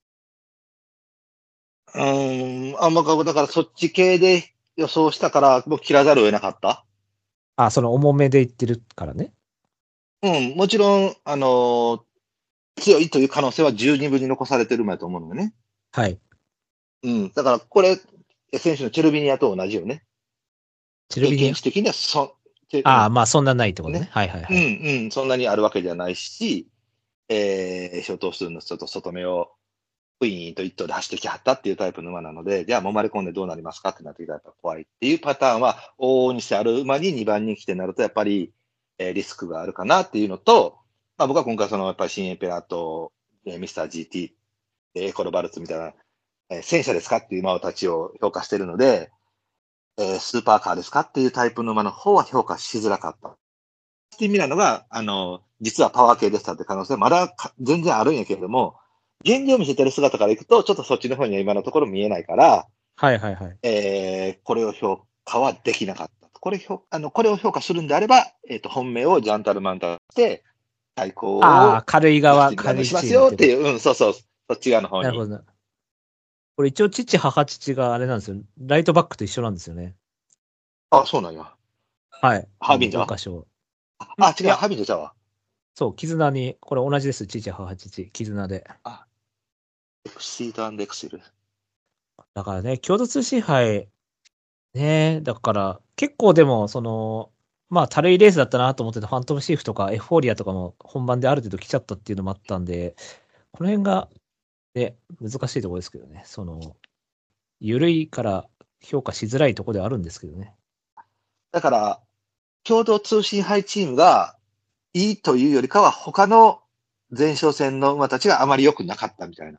うーん、あんま、だからそっち系で予想したから、もう切らざるを得なかった。
あ、その重めで言ってるからね。
うん、もちろん、あのー強いという可能性は十二分に残されてる馬だと思うのよね。
はい。
うん、だからこれ、選手のチェルビニアと同じよね。経
チルビニア？
験値的にはそ、
ああ、まあそんなないってことね。
ね。
はいはいはい。
うんうん、そんなにあるわけではないし、えー、消灯数のちょっと外目を、ウィーンと一頭で走ってきはったっていうタイプの馬なので、じゃあ揉まれ込んでどうなりますかってなってきたらやっぱ怖いっていうパターンは、往々にしてある馬ににばん人気ってなると、やっぱり、えーリスクがあるかなっていうのと、まあ僕は今回その、やっぱり新エンペラーと、えーミスター ジーティー、えーエコロバルツみたいな、えー戦車ですかっていう馬たちを評価してるので、えースーパーカーですかっていうタイプの馬の方は評価しづらかった。スティン・ミラノが、あの、実はパワー系でしたって可能性はまだか全然あるんやけれども、現状見せてる姿からいくと、ちょっとそっちの方には今のところ見えないから、
はいはいはい。
えー、これを評価はできなかった。これ評あのこれを評価するんであれば、えっ、と、本命をジャンタルマンタして、対抗を
ああ、軽い側、
ジャスティンミラノ
軽い
にします
チームっこと。
よってていう、うん、そうそう、そっち側の方に。
なるほどな。これ一応父、母、父があれなんですよ。ライトバックと一緒なんですよね。
あ、そうなんや。
はい。
ハービンジャー
桜花賞。
あ、違う、
いや
ハービンジャーちゃうわ。
そう、絆に、これ同じです。父、母、父、絆で。
あ、エクシード&エクセル。
だからね、共同通信杯、ね、だから、結構でも、その、まあ、たるいレースだったなと思ってたファントムシーフとかエフフォーリアとかも本番である程度来ちゃったっていうのもあったんで、この辺が、ね、難しいところですけどね。その、緩いから評価しづらいところではあるんですけどね。
だから、共同通信杯チームがいいというよりかは、他の前哨戦の馬たちがあまり良くなかったみたいな。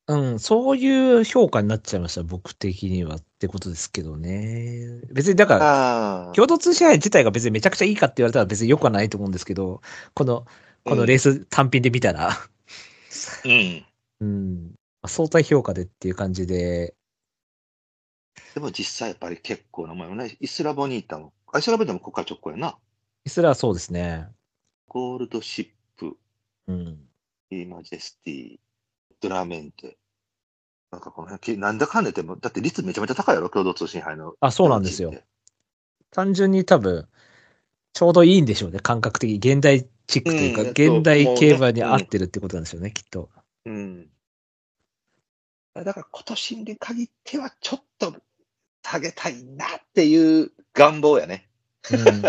うん、そういう評価になっちゃいました、僕的にはってことですけどね。別に、だから、
ああ。
共同通支配自体が別にめちゃくちゃいいかって言われたら別に良くはないと思うんですけど、この、このレース単品で見たら、
うん。
うん、相対評価でっていう感じで、
でも実際やっぱり結構なもんよね。イスラボニータも、あイスラボニータも国家直行やな。
イスラはそうですね。
ゴールドシップ、
うん。
イーマジェスティ、ドラメンテ。なんかこの辺、なんだかんだ言っても、だって率めちゃめちゃ高いやろ、共同通信杯の。
あ、そうなんですよ。単純に多分、ちょうどいいんでしょうね、感覚的。現代チックというか、
うん
現代競馬に
そう思うね
合ってるってことなんですよね、きっと。
うん。だから今年に限ってはちょっと下げたいなっていう願望やね。
うん。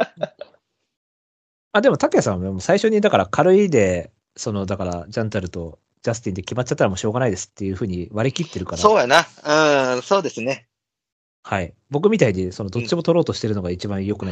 あ、でも、竹谷さんはもう最初に、だから軽いで、その、だから、ジャンタルとジャスティンで決まっちゃったらもうしょうがないですっていうふうに割り切ってるから、
そうやな。うん、そうですね。
はい。僕みたいに、その、どっちも取ろうとしてるのが一番良くない。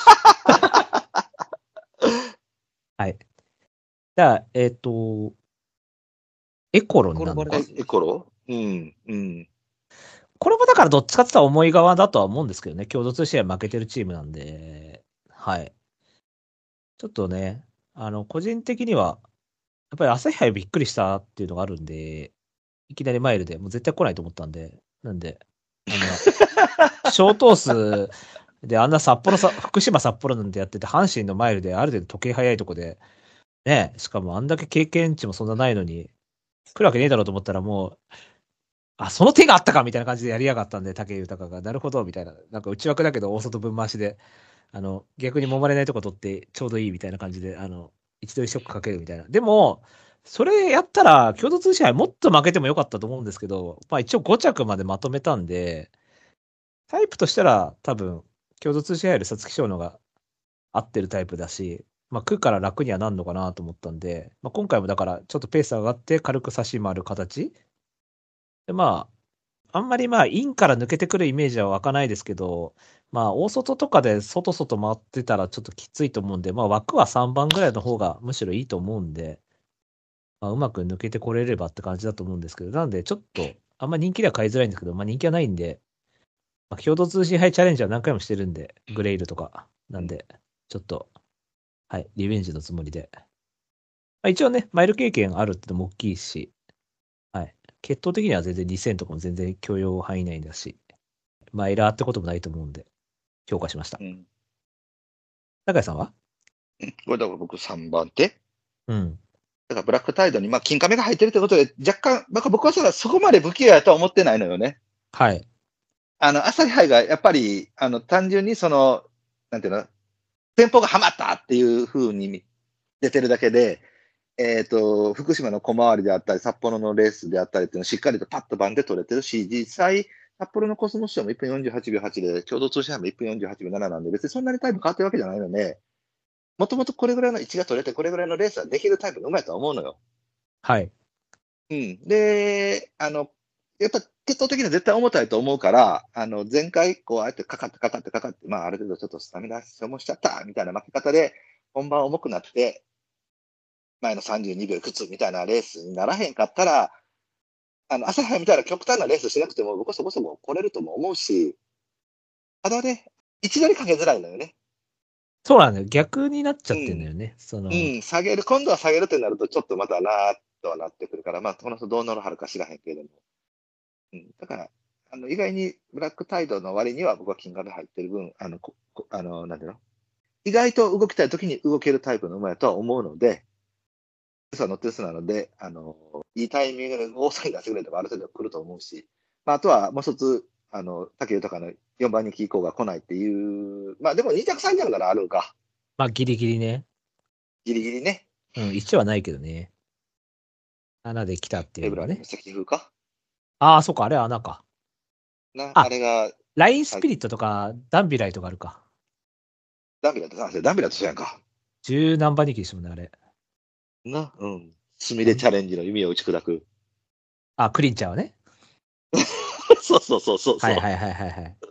はい。じゃあ、えっ、と、エコロになるのか。
エコロうん、うん。
これもだからどっちかって言ったら重い側だとは思うんですけどね。共同通試合負けてるチームなんで、はい。ちょっとね、あの、個人的には、やっぱり朝日杯びっくりしたっていうのがあるんで、いきなりマイルで、もう絶対来ないと思ったんで、なんで、あんな、小トースであんな札幌さ、福島札幌なんてやってて、阪神のマイルである程度時計早いとこで、ね、しかもあんだけ経験値もそんなないのに、来るわけねえだろうと思ったらもう、あ、その手があったかみたいな感じでやりやがったんで、武豊が、なるほど、みたいな。なんか内枠だけど大外分回しで、あの、逆に揉まれないとこ取ってちょうどいいみたいな感じで、あの、一度一ショックかけるみたいな。でも、それやったら、共同通信杯もっと負けてもよかったと思うんですけど、まあ一応ご着までまとめたんで、タイプとしたら多分、共同通信杯より皐月賞の方が合ってるタイプだし、まあ空から楽にはなんのかなと思ったんで、まあ今回もだからちょっとペース上がって軽く差し回る形で、まあ、あんまりまあ、インから抜けてくるイメージは湧かないですけど、まあ、大外とかで外外回ってたらちょっときついと思うんで、まあ、枠はさんばんぐらいの方がむしろいいと思うんで、まあ、うまく抜けてこれればって感じだと思うんですけど、なんでちょっと、あんま人気では買いづらいんですけど、まあ人気はないんで、まあ、共同通信杯チャレンジは何回もしてるんで、グレイルとか。なんで、ちょっと、はい、リベンジのつもりで。まあ、一応ね、マイル経験あるってのも大きいし、はい。血統的には全然にせんとかも全然許容範囲内だし、マイラーってこともないと思うんで、評価しました。
うん。
中井さんは
これだから僕さんばん手
うん。
だからブラックタイドに、まあ、金亀が入ってるってことで、若干、なんか僕はそれそこまで不器用やとは思ってないのよね。
はい。
あの、朝日杯がやっぱり、あの、単純にその、なんていうの、テンポがはまったっていう風に出てるだけで、えっ、と、福島の小回りであったり、札幌のレースであったりっていうのをしっかりとパッと番で取れてるし、実際、札幌のコスモス賞もいっぷんよんじゅうはちびょうはちで、共同通信杯もいっぷんよんじゅうはちびょうなななんで、別にそんなにタイム変わってるわけじゃないので、もともとこれぐらいの位置が取れて、これぐらいのレースはできるタイプのうまいとは思うのよ。
はい。
うん。で、あの、やっぱ、決闘的には絶対重たいと思うから、あの、前回、こう、あえてかかってかかってかかって、まあ、ある程度ちょっとスタミナ消耗しちゃった、みたいな負け方で、本番重くなって、前のさんじゅうにびょういくつみたいなレースにならへんかったら、あの、朝早みたいな極端なレースしなくても、僕はそこそこ来れるとも思うし、ただね、一度にかけづらいのよね。
そうなんだよ。逆になっちゃってんだよね。その、
うん、下げる、今度は下げるってなると、ちょっとまたなーっとはなってくるから、まあ、この人どう乗るはるか知らへんけれども。うん、だから、あの、意外にブラックタイドの割には僕は金額入ってる分、あの、ここあの、なんていうの意外と動きたい時に動けるタイプの馬やとは思うので、実は乗ってる人なので、あの、いいタイミングで大騒ぎ出してくれればある程度来ると思うし、まあ、あとはもう一つ、あの、竹豊のよんばん人気以降が来ないっていう、まあでもに着さん着ならあるんか。
まあ、ギリギリね。
ギリギリね。
うん、いちはないけどね。ななで来たっていうのがね
エブラの。石風か。
ああ、そっか、あれは穴か。
な、
あ
あれが、
ラインスピリットとか、ダンビライとかあるか。
ダンビラとさ、ダンビラとそうやんか。
十何番人気でしたもんね、あれ。
な、うん。スミレチャレンジの弓を打ち砕く。
あ、クリンチャーはね。
そうそうそうそう。
はいはいはいはいはい。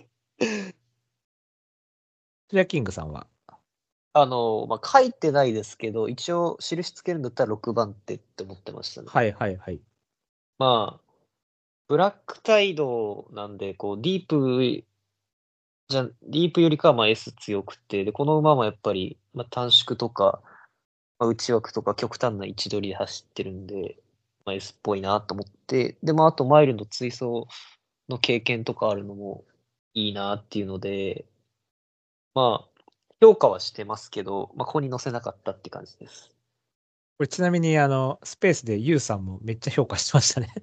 じゃあ、キングさんは。
あの、まあ、書いてないですけど、一応印つけるんだったらろくばん手って思ってましたね。
はいはいはい。
まあ、ブラックタイドなんで、こう、ディープ、じゃ、ディープよりかはまあ S 強くて、で、この馬もやっぱり、まあ短縮とか、まあ、内枠とか極端な位置取りで走ってるんで、まあ S っぽいなと思って、で、まああとマイルの追走の経験とかあるのもいいなっていうので、まあ、評価はしてますけど、まあここに載せなかったって感じです。
これちなみに、あの、スペースでユウさんもめっちゃ評価してましたね。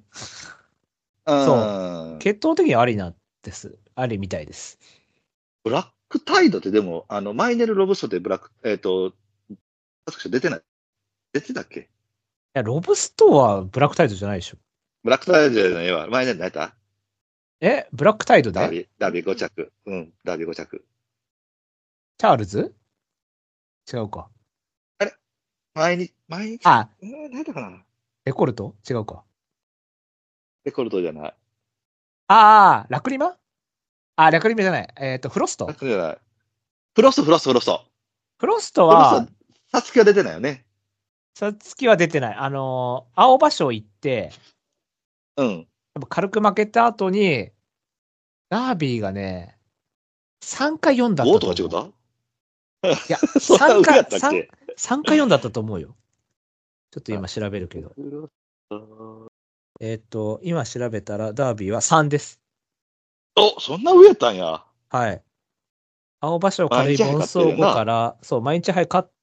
そう。
血統的にはありなんです。ありみたいです。
ブラックタイドってでも、あの、マイネル・ロブストでブラック、えっ、と、確か出てない。出てたっけ？
いや、ロブストはブラックタイドじゃないでしょ。
ブラックタイドじゃないわ。マイネル何やった
えブラックタイドで
ダービー、ダービーご着。うん、ダービーご着。
チャールズ違うか。
前に、前に、
あ、
えー、何やったかな？
レコルト違うか。
レコルトじゃない。
ああ、ラクリマあ、ラクリマじゃない。えっ、と、フロスト
ラクじゃない。フロスト、フロスト、フロスト。
フロスト
フロスト
は、
サツキは出てないよね。
さつきは出てない。あのー青葉賞行って、
うん。
軽く負けた後に、ダービーがね、さんかよんだった
ご
と思う。
とか違う
いや、
そんな
3か、
上やったっけ
3、さんかよんだったと思うよ。ちょっと今調べるけど。えっ、と、今調べたら、ダービーはさんです。
お、そんな上やったんや。
はい。青葉賞軽い盆走後から、そう、毎日杯勝って、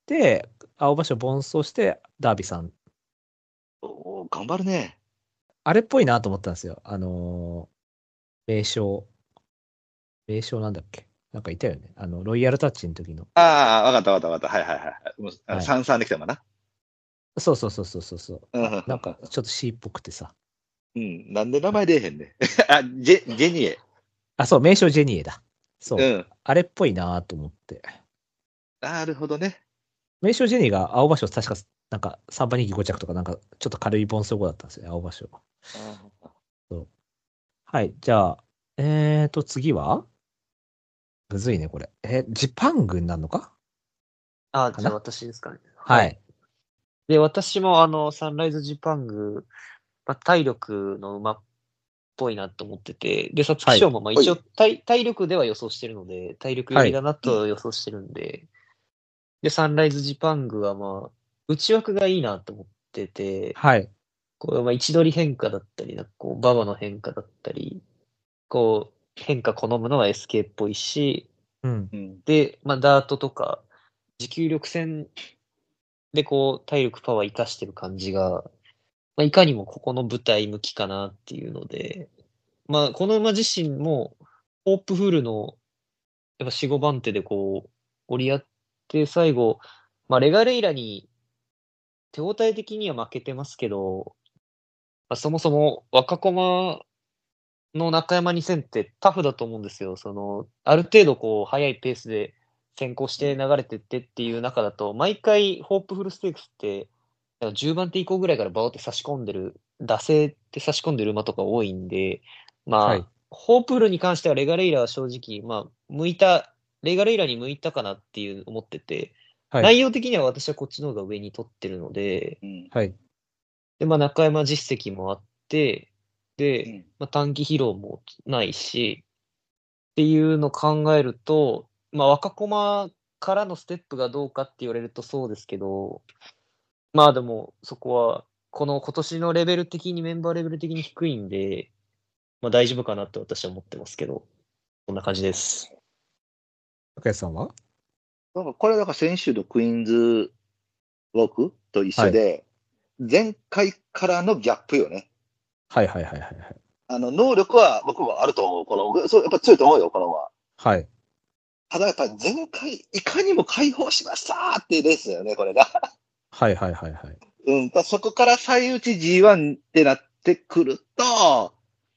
青葉賞盆走して、ダービーさん。
お頑張るね。
あれっぽいなと思ったんですよ。あのー、名称。名称なんだっけなんかいたよね。あの、ロイヤルタッチの時の。
ああ、わかったわかったわかった。はいはいはい。もうあの
はい
三々できたもんな。
そうそうそうそうそうそう。
うん
あなんか、ちょっと C っぽくてさ。
うん。なんで名前出えへんね。あ、ジェ、ジェニエ。
あ、そう、名称ジェニエだ。そう。
うん。
あれっぽいなと思って。
なるほどね。
名称ジェニーが青葉賞確か、なんかさんばん人気ご着とか、なんかちょっと軽い盆走後だったんですよね、青葉賞。そうはい、じゃあ、えーと、次はむずいね、これ。え、ジパングになるのか
あ、
かな
じゃあ私ですかね。
はい。はい、
で、私もあの、サンライズジパング、まあ、体力の馬っぽいなと思ってて、で、皐月賞もまあ一応体、体力では予想してるので、体力寄りだなと予想してるんで、で、サンライズジパングはまあ、内枠がいいなと思ってて、
はい。
こう、まあ、位置取り変化だったり、なんかこう、馬場の変化だったり、こう、変化好むのは エスケー っぽいし、
うん。
で、まあ、ダートとか、持久力戦でこう、体力パワー活かしてる感じが、まあ、いかにもここの舞台向きかなっていうので、まあ、この馬自身も、ホープフルの、やっぱよん、ごばん手でこう、折り合って、最後、まあ、レガレイラに、手応え的には負けてますけど、まあ、そもそも若駒の中山にせんってタフだと思うんですよ。その、ある程度こう、速いペースで先行して流れてってっていう中だと、毎回ホープフルステークスって、じゅうばん手以降ぐらいからバーって差し込んでる、惰性って差し込んでる馬とか多いんで、まあ、
はい、
ホープフルに関してはレガレイラは正直、まあ、向いた、レガレイラに向いたかなっていう思ってて、
はい、
内容的には私はこっちの方が上に取ってるので、
はい。
で、まあ、中山実績もあって、で、
うん
まあ、短期疲労もないし、っていうのを考えると、まあ、若駒からのステップがどうかって言われるとそうですけど、まあでも、そこは、この今年のレベル的に、メンバーレベル的に低いんで、まあ大丈夫かなと私は思ってますけど、こんな感じです。
高橋さんは
なんかこれだから先週のクイーンズウォークと一緒で、前回からのギャップよね。
はいはいはいはいはい。
あの、能力は僕もあると思う。この、そう、やっぱ強いと思うよ、この馬。
はい。
ただやっぱり前回、いかにも解放しましたっていうレースだよね、これが。
はいはいはいはい。
うん、そこから最打ち ジーワン ってなってくると、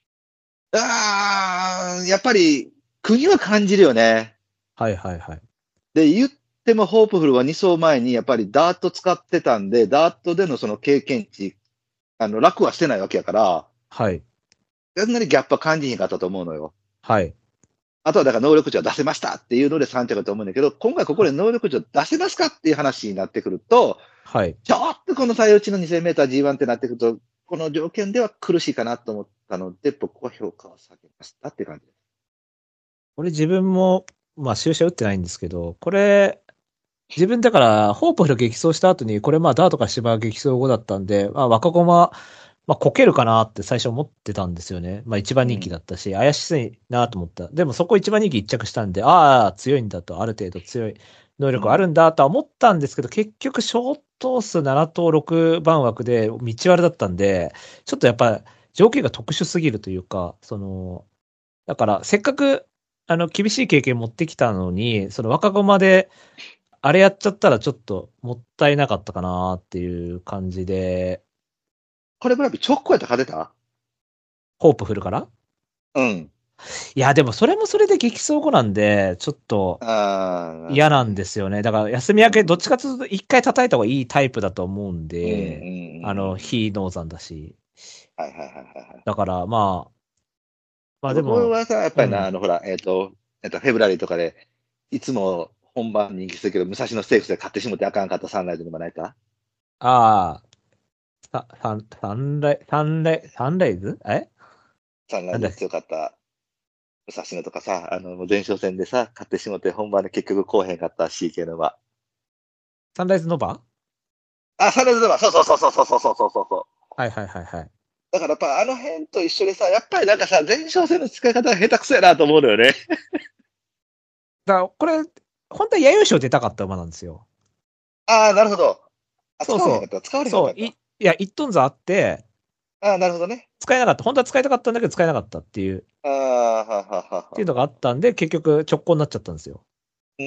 あー、やっぱり国は感じるよね。
はいはいはい。
で、言ってもホープフルはに走前にやっぱりダート使ってたんで、ダートでのその経験値、あの、楽はしてないわけやから、
はい。
そんなにギャップは感じひんかったと思うのよ。
はい。
あとはだから能力値を出せましたっていうのでさん着だと思うんだけど、今回ここで能力値を出せますかっていう話になってくると、
はい。
ちょっとこの最打ちの にせんメータージーワン ってなってくると、 この条件では苦しいかなと思ったので、僕は評価を下げましたって感じです。
これ自分も、まあ、注射打ってないんですけど、これ、自分だから、ホープフル激走した後に、これまあ、ダートか芝激走後だったんで、まあ、若駒、まあ、こけるかなって最初思ってたんですよね。まあ、一番人気だったし、うん、怪しいなと思った。でもそこ一番人気一着したんで、ああ、強いんだと、ある程度強い能力あるんだとは思ったんですけど、うん、結局、ショート数なな頭ろくばん枠で道割れだったんで、ちょっとやっぱ、条件が特殊すぎるというか、その、だから、せっかく、あの、厳しい経験持ってきたのに、その若駒で、あれやっちゃったらちょっともったいなかったかなっていう感じで。
これブラビ直行やったら勝てた？
ホープフルから
うん。
いや、でもそれもそれで激走後なんで、ちょっと嫌なんですよね。だから休み明け、どっちかというと一回叩いた方がいいタイプだと思うんで、うんうんうん、あの、非ノーザンだし。
はいはいはいはい。
だからまあ、まあでも。
これはさ、やっぱりな、うん、あの、ほら、えっ、ー、と、えっ、ー、と、フェブラリーとかで、いつも本番人気するけど、武蔵野ステークスで勝ってしもってあかんかったサンライズにもないか？
ああ、サン、サンライ、サンライ、サンライズえ
サンライズ強かった。武蔵野とかさ、あの、前哨戦でさ、勝ってしもって本番で結局こうへんかった シーケー の馬。
サンライズノバ
あ、サンライズノバ、そうそうそうそうそうそうそうそう。
はいはいはいはい。
だからやっぱあの辺と一緒でさ、やっぱりなんかさ、前哨戦の使い方が下手くそやなと思うのよね。
だからこれ、本当は弥生賞出たかった馬なんですよ。
ああ、なるほど。あ、
そうそう。
使われへんかった。使われへんかった。
そうい、いや、一トンズあって、
ああ、なるほどね。
使えなかった。本当は使いたかったんだけど使えなかったっていう。
ああ、ははは。
っていうのがあったんで、結局直行になっちゃったんですよ。
うん。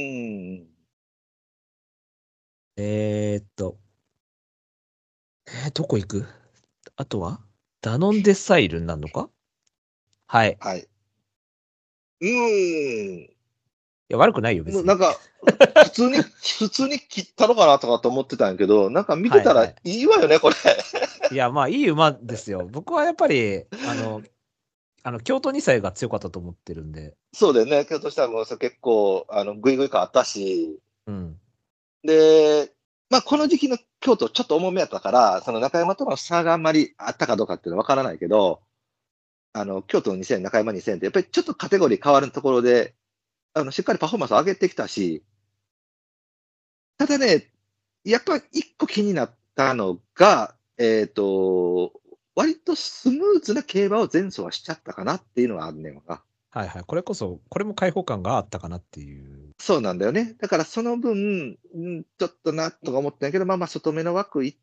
えー、っと。えー、どこ行く？あとはダノンデサイルになるのか？はい。
はい。うーん。い
や、悪くないよ、別に。
なんか、普通に、普通に切ったのかなとかと思ってたんやけど、なんか見てたらいいわよね、はいはい、これ。
いや、まあ、いい馬ですよ。僕はやっぱり、あの、あの、京都に歳が強かったと思ってるんで。
そうだよね。京都に歳も結構、あの、グイグイ感あったし。
うん。
で、まあ、この時期の京都ちょっと重めやったから、その中山との差があんまりあったかどうかっていうのはわからないけど、あの、京都のにせん、中山にせんって、やっぱりちょっとカテゴリー変わるところで、あの、しっかりパフォーマンスを上げてきたし、ただね、やっぱり一個気になったのが、えっ、ー、と、割とスムーズな競馬を前走はしちゃったかなっていうのはあるねんか。
はいはい。これこそ、これも開放感があったかなっていう。
そうなんだよね。だからその分、んちょっとなとか思ったんやけど、まあまあ外目の枠行って、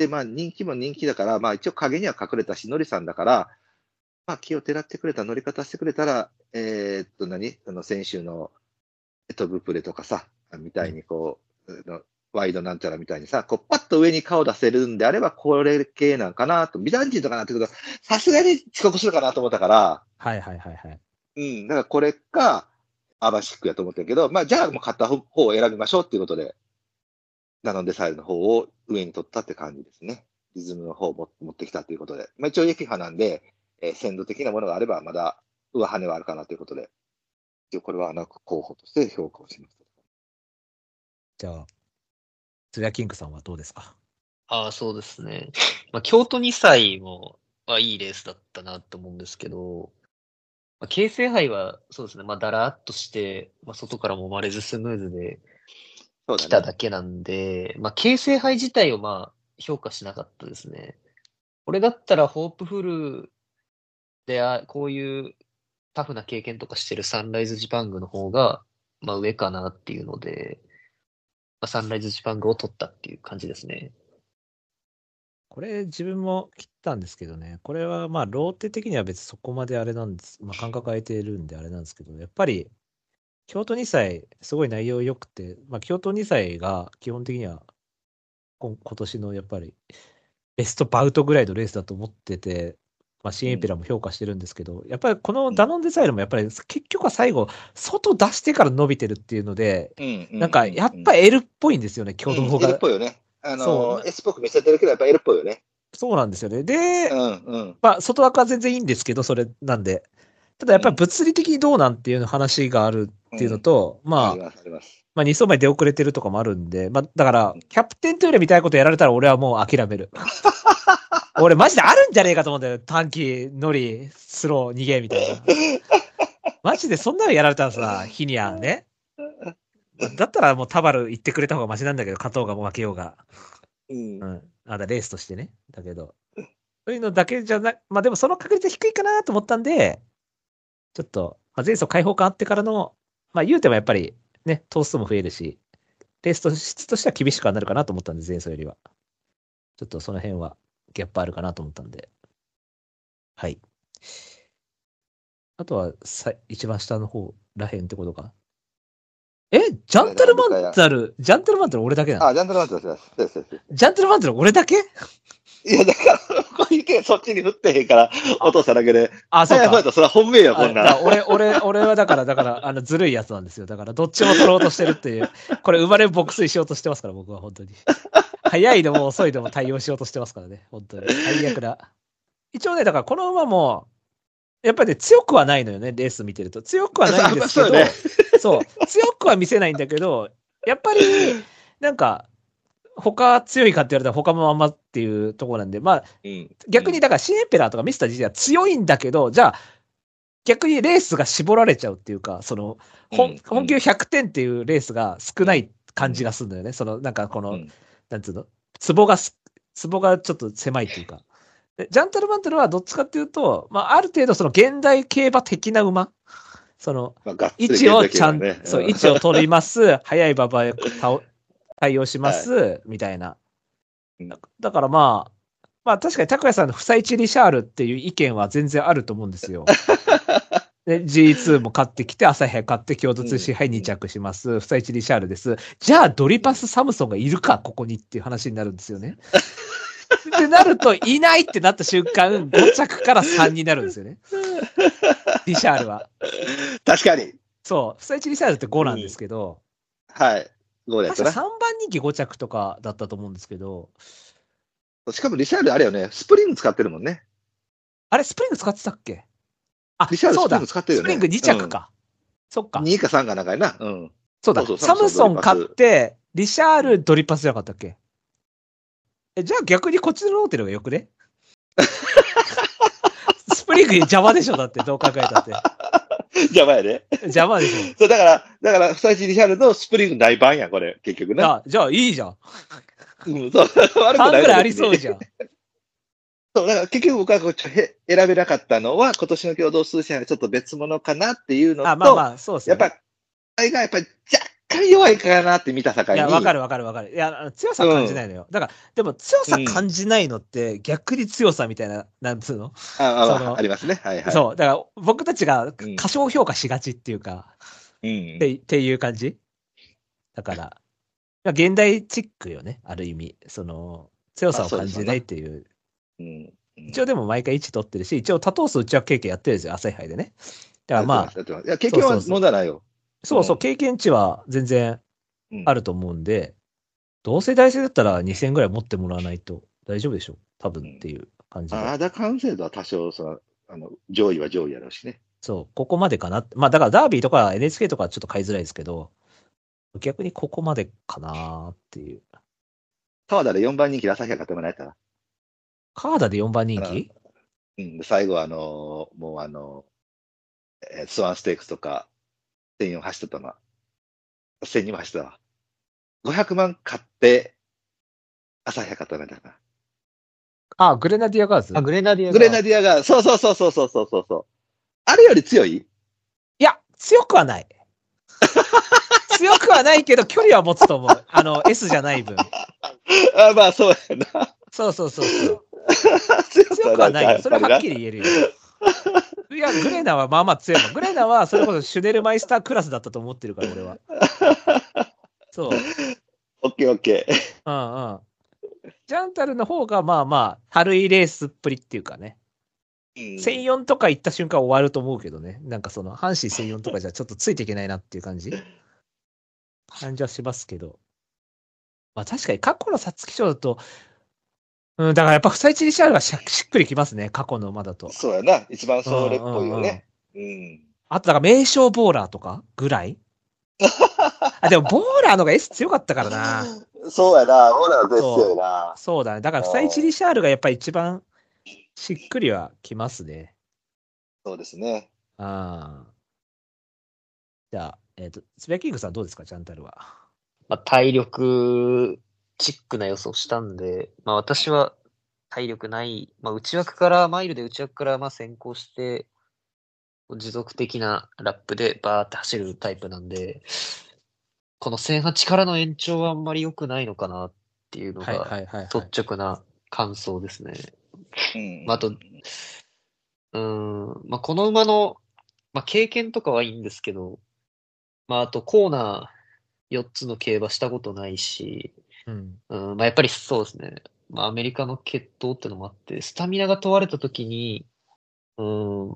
まあ人気も人気だから、まあ一応影には隠れたし、ノリさんだから、まあ気を照らってくれた、乗り方してくれたら、えー、っと何、あの先週のトブプレとかさ、みたいにこう、うん、ワイドなんちゃらみたいにさ、こうパッと上に顔出せるんであれば、これ系なんかなと、美男人とかなってくると、さすがに遅刻するかなと思ったから、
はいはいはいはい。
うん、だからこれか、アバシックやと思ったけど、まあじゃあもう買った方を選びましょうっていうことで、なのでサイルの方を上に取ったって感じですね。リズムの方を持ってきたということで。まあ一応撃破なんで、えー、鮮度的なものがあれば、まだ上跳ねはあるかなということで、一応これはなんか候補として評価をします。
じゃあ、ツヤキングさんはどうですか？
ああ、そうですね。まあ、京都に歳も、まあ、いいレースだったなと思うんですけど、まあ、京成杯はそうですね、まあ、だらっとして、まあ、外からも生まれずスムーズで来ただけなんで、ね、まあ、京成杯自体をまあ、評価しなかったですね。これだったら、ホープフルで、あこういうタフな経験とかしてるサンライズジパングの方が、まあ、上かなっていうので、まあ、サンライズジパングを取ったっていう感じですね。
これ自分も切ったんですけどね、これはまあローテ的には別にそこまであれなんです、まあ感覚空いてるんであれなんですけど、やっぱり京都に歳すごい内容良くて、まあ京都に歳が基本的には今年のやっぱりベストバウトぐらいのレースだと思ってて、まあ新エピラも評価してるんですけど、うん、やっぱりこのダノンデサイルもやっぱり結局は最後外出してから伸びてるっていうので、うん、なんかやっぱ L っぽいんですよね、挙動が。
L っぽいよね。あのー、S っぽく見せてるけど、やっぱ L っぽいよね。
そうなんですよね。で、
うんうん、
まあ、外枠は全然いいんですけど、それなんで。ただやっぱり物理的にどうなんていう話があるっていうのと、うん、まあ、ありますあります。まあ、に走前出遅れてるとかもあるんで、まあ、だから、キャプテントイレみたいなことやられたら俺はもう諦める。 俺マジであるんじゃねえかと思うんだよ。短期、ノリ、スロー、逃げみたいな。マジでそんなのやられたらさ、ヒニアね。だったらもうタバル行ってくれた方がマシなんだけど、勝とうがもう負けようが。
うん。
うん。あだレースとしてね。だけど。そういうのだけじゃな、まあでもその確率低いかなと思ったんで、ちょっと、まあ、前走開放感あってからの、まあ言うてもやっぱりね、頭数も増えるし、レースと質としては厳しくはなるかなと思ったんで、前走よりは。ちょっとその辺はギャップあるかなと思ったんで。はい。あとはさ、一番下の方らへんってことか。えジャントルマンタル、ジャントルマンタル俺だけなの？
あ、ジャントルマンタルです。そうです。
ジャントルマンタル俺だけ？
いや、だから、こういうけそっちに振ってへんから、お父さんだけで。
あ、そうか。
それは本命よ、こんな。
俺、俺、俺はだから、だから、あの、ずるいやつなんですよ。だから、どっちも取ろうとしてるっていう。これ、生まれ牧水しようとしてますから、僕は、本当に。早いのも遅いのも対応しようとしてますからね、本当に。最悪だ。一応ね、だから、この馬も、やっぱりね、強くはないのよね、レース見てると。強くはないんですけど、そうね、そう、強くは見せないんだけど、やっぱり、なんか、他強いかって言われたら他もあんまっていうところなんで、まあ、うん、逆にだからシンエンペラーとかミスター ジージェー は強いんだけど、じゃあ、逆にレースが絞られちゃうっていうか、その、本、うん、本級ひゃくてんっていうレースが少ない感じがするんだよね。うん、その、なんかこの、うん、なんつうの、ツボが、ツボがちょっと狭いっていうか。でジャントルマントルはどっちかっていうと、まあ、ある程度その現代競馬的な馬。その、まあ、位置をちゃんと、ね、そう、位置を取ります。早い馬場へ倒、対応します、はい、みたいな。だからまあ、まあ確かに拓也さんの不採地リシャールっていう意見は全然あると思うんですよ。で ジーツー も買ってきて、朝日買って、共同通信杯に着します。不採地リシャールです。じゃあドリパスサムソンがいるか、ここにっていう話になるんですよね。ってなると、いないってなった瞬間、ご着からさんになるんですよね。リシャールは。
確かに。
そう、不採地リシャールってごなんですけど、
うん、はい。
確かさんばん人気ご着とかだったと思うんですけど。
しかもリシャールあれよね、スプリング使ってるもんね。
あれ、スプリング使ってたっけ？あ、
リシャールスプリング使ってるよね。
スプリングに着か。うん、そっか。
にかさんが長いな。うん。
そうだ。そうそうサムソン買って、リシャールドリパスじゃなかったっけ？え、じゃあ逆にこっちのローテルがよくね？スプリング邪魔でしょだって、どう考えたって。
邪魔やで。
邪魔でしょ。
そう、だから、だから、ふさいちリシャルのスプリングない版や、これ、結局ね。
あ、じゃあいいじゃん。
うん、そう、悪くない。
半ぐらいありそうじゃん。
そう、だから結局僕はこう選べなかったのは、今年の共同通信はちょっと別物かなっていうのと、
あ、まあまあ、そうですね。
やっぱ、あれがやっぱり若干弱いかなって見た境に。い
や、わかるわかるわかる。いや、強さ感じないのよ。うん、だから、でも強さ感じないのって、逆に強さみたいな、なんつうの？
ああ、ありますね。はいはい。
そう。だから、僕たちが過小評価しがちっていうか、うん、って、っていう感じだから、現代チックよね、ある意味。その、強さを感じないっていう。うん、一応でも毎回位置取ってるし、一応多頭数内訳経験やってるんですよ、朝日杯でね。だからまあ。
いや、経験は問題ないよ。
そうそう、経験値は全然あると思うんで、うん、同世代制だったらにせんぐらい持ってもらわないと大丈夫でしょ多分っていう感じで。
うん、あだ完成度は多少さ、あの、上位は上位やろうしね。
そう、ここまでかなって。まあだからダービーとか エヌエイチケー とかはちょっと買いづらいですけど、逆にここまでかなっていう。
川田でよんばん人気で朝日が買ってもらえたら。
川田でよんばん人気？
うん、最後はあのー、もうあのー、えー、スワンステークスとか、せんよん走ってたのは、せんにも走ってたわ。ごひゃくまん買って、朝日が買ってもらえたかな。
あ、グレナディアガーズ？
あ、グレナディアガ
ーズ。グレナディアガーズ。そうそうそうそうそうそうそう。あれより強い？
いや、強くはない。強くはないけど、距離は持つと思う。あの、S じゃない分。
あ、まあ、そうやな。
そうそうそうそう。強くはないよ。それははっきり言えるよ。いや、グレナはまあまあ強いもん。グレナはそれこそシュネルマイスタークラスだったと思ってるから、俺は。そう。
オッケーオッケ
ー。うんうん。ジャンタルの方がまあまあ、軽いレースっぷりっていうかね。うん、せんよんとか行った瞬間終わると思うけどね。なんかその、阪神せんよんとかじゃちょっとついていけないなっていう感じ感じはしますけど。まあ確かに過去の皐月賞だと、うん、だからやっぱ不採地リシャールが し, しっくりきますね、過去の馬だと。
そうやな、一番それっぽいよね。うん、うんうん。
あとだから名称ボーラーとかぐらいあ、でもボーラーのが S 強かったからな。
そうやな、俺らの絶世やな。
そうだね。だから、フサイチリシャールがやっぱり一番しっくりはきますね。
そうですね。
ああ。じゃあ、えっ、と、スペアキングさんどうですか、ジャンタルは。
まあ、体力チックな予想したんで、まあ私は体力ない、まあ内枠から、マイルで内枠からまあ先行して、持続的なラップでバーって走るタイプなんで、このせんはちからの延長はあんまり良くないのかなっていうの
はいは
が
いはい、はい。
率直な感想ですね。
うん
まあ、あと、うーん、まあこの馬の、まあ経験とかはいいんですけど、まああとコーナーよっつの競馬したことないし、
うん。
うん、まあやっぱりそうですね。まあアメリカの血統ってのもあって、スタミナが問われた時に、うん、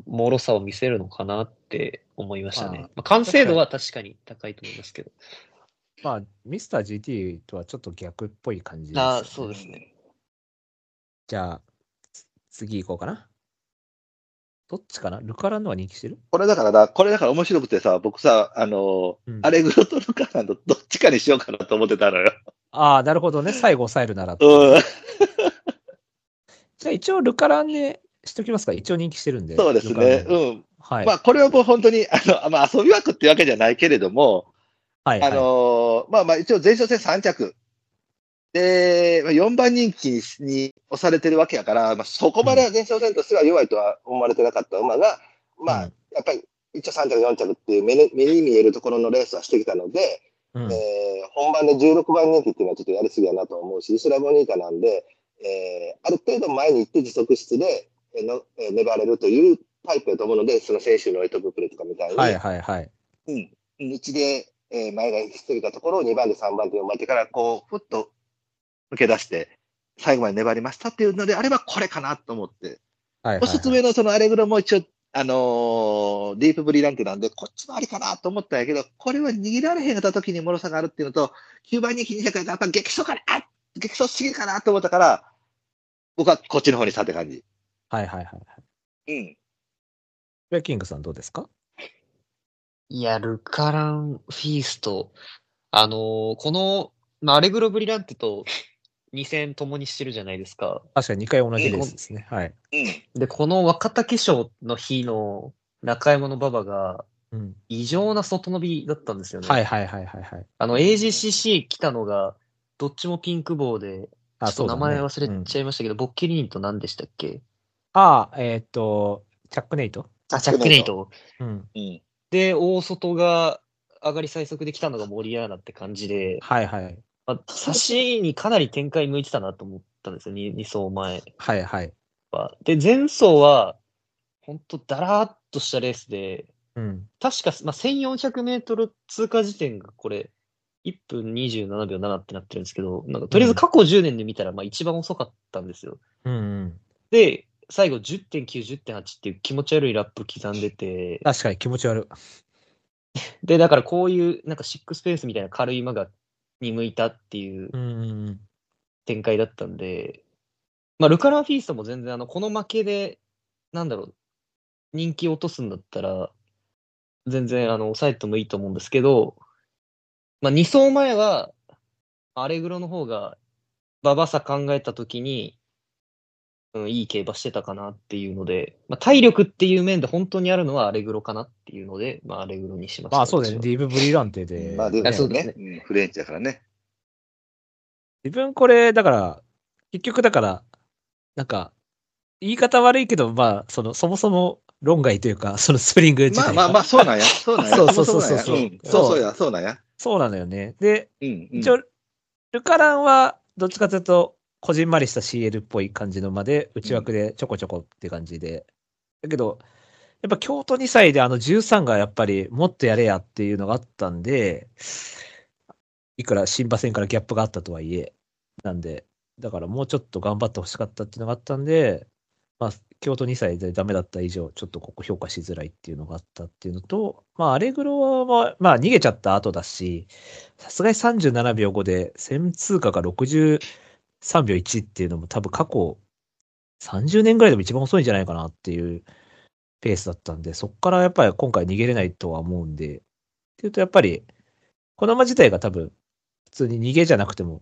脆さを見せるのかなって思いましたね。
ああ
まあ、完成度は確かに高いと思いますけど。
まあ、ミスター ジーティー とはちょっと逆っぽい感じですよね。
ああ、そうですね。
じゃあ、つ次行こうかな。どっちかなルカランのは人気してる
これだからな、これだから面白くてさ、僕さ、あの、
うん
アレグロとルカランとどっちかにしようかなと思ってたのよ。
ああ、なるほどね。最後抑えるならって。
うん。
じゃあ一応ルカランでしときますか。一応人気してるんで。
そうですね。
ルカランの
うん。
はい。
まあ、これはもう本当に、あの、まあ、遊び枠っていうわけじゃないけれども、
はい、
あ
はい。
の、まあまあ、一応前哨戦さん着。で、まあよんばん人気に押されてるわけやから、まあ、そこまでは前哨戦としては弱いとは思われてなかった馬が、まあ、
うん
やっぱり一応さん着、よん着っていう目に目に見えるところのレースはしてきたので、
うん。
えー本番でじゅうろくばん人気っていうのはちょっとやりすぎやなと思うし、イスラボニータなんで、えーある程度前に行って持続質で、えーのえー粘れるというタイプだと思うので、その選手のエイトブプレとかみたいに、
はい、はい、はい。
うん、道で、えー前が引き継いだところをにばんでさんばん手を待ってから、こう、ふっと抜け出して、最後まで粘りましたっていうのであれば、これかなと思って。
はい、
おすすめのそのアレグロも一応、あのーディープブリランテなんで、こっちもありかなと思ったんやけど、これは握られへんかった時に脆さがあるっていうのと、きゅうばん人気に着やっぱ激走かな、あ激走すぎるかなと思ったから、僕はこっちの方にしたって感じ。
はい、はい、はい。
うん。
スペアキングさんどうですか
いや、ルカランフィースト。あのーこの、まあ、アレグロブリランテとに戦共にしてるじゃないですか。
確かににかい同じレースですね。はい。
うん。
で、この若竹賞の日の中山の馬場が
うん。
異常な外伸びだったんですよね。
はい、はい、はい、はい、はい。
あの、エージーシーシー 来たのが、どっちもピンク棒で、ちょ
あ、
っと名
そうだね。
前忘れちゃいましたけど、ボッケリーニと何でしたっけ？
ああ、えーっと、チャックネイト
あ、チャックネイト。
うん。
うん。
で、大外が上がり最速で来たのがモリアーナって感じで、
はい、はい。
まあ、差しにかなり展開向いてたなと思ったんですよ、に走前
はい、はい。
は。で、前走は、ほんとだらーっとしたレースで、
うん。
確か、まあ、せんよんひゃくメートル通過時点がこれ、いっぷんにじゅうななびょうななってなってるんですけど、なんかとりあえず過去じゅうねんで見たら、まあ一番遅かったんですよ。
うん、うん。
で、最後じゅってんきゅう、じゅってんはちっていう気持ち悪いラップ刻んでて、
確かに気持ち悪い。
で、だからこういう、なんかシックスペースみたいな軽い馬が、に向いたっていう
うん、うん、うん。
展開だったんで、まあ、ルカランフィーストも全然、あの、この負けで、なんだろう、人気落とすんだったら、全然、あの、抑えてもいいと思うんですけど、まあ、に走前は、アレグロの方が、馬場さ考えたときに、うん、いい競馬してたかなっていうので、まあ、体力っていう面で本当にあるのはアレグロかなっていうので、まあ、アレグロにしました。
まあそうだね。
私は
ディーブ・ブリランテで。
まあ、でも
あそうです
ね、うんフレンチだからね。
自分これ、だから、結局だから、なんか、言い方悪いけど、まあ、その、そもそも論外というか、そのスプリング自体が
まあまあまあ、そうなんや。そうなんや。
そうそうそう
ももなんや
そう
うんそうそうや、そうなんや。
そうなのよね。で、
うん、うん。
一応、ルカランは、どっちかというと、こじんまりした シーエル っぽい感じの馬で、内枠でちょこちょこって感じで。だけど、やっぱ京都にさいであのじゅうさんがやっぱりもっとやれやっていうのがあったんで、いくら新馬戦からギャップがあったとはいえ、なんで、だからもうちょっと頑張ってほしかったっていうのがあったんで、まあ、京都にさいでダメだった以上、ちょっとここ評価しづらいっていうのがあったっていうのと、まあ、アレグロは、まあ、まあ、逃げちゃった後だし、さすがにさんじゅうななびょうごで、戦通過がろくじゅうさんびょういちっていうのも多分過去さんじゅうねんぐらいでも一番遅いんじゃないかなっていうペースだったんで、そこからやっぱり今回逃げれないとは思うんで、っていうとやっぱり、この馬自体が多分、普通に逃げじゃなくても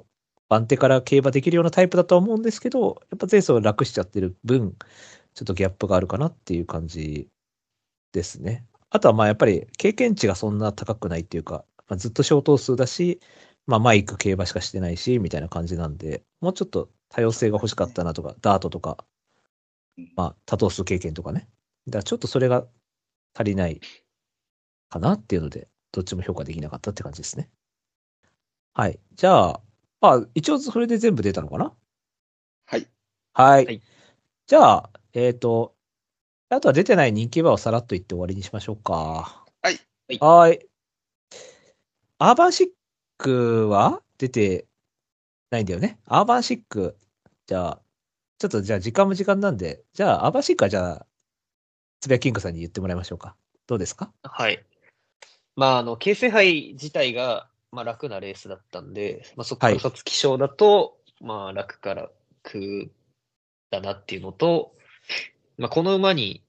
番手から競馬できるようなタイプだとは思うんですけど、やっぱ前走楽しちゃってる分、ちょっとギャップがあるかなっていう感じですね。あとはまあやっぱり経験値がそんな高くないっていうか、まあ、ずっと小頭数だし、まあマイク競馬しかしてないし、みたいな感じなんで、もうちょっと多様性が欲しかったなとか、ダートとか、まあ多頭数経験とかね。だからちょっとそれが足りないかなっていうので、どっちも評価できなかったって感じですね。はい。じゃあ、あ、一応それで全部出たのかな？
はい。
はい。
はい
じゃあ、えっ、と、あとは出てない人気馬をさらっと言って終わりにしましょうか。
はい。
はい。アーバンシックは出てないんだよね。アーバンシック。じゃあ、ちょっとじゃあ時間も時間なんで、じゃあアーバンシックはじゃあ、つぶやキングさんに言ってもらいましょうか。どうですか？
はい。まあ、あの、京成杯自体が、まあ、楽なレースだったんで、まあ、そこから皐月賞だと、まあ、楽から苦だなっていうのと、まあ、この馬に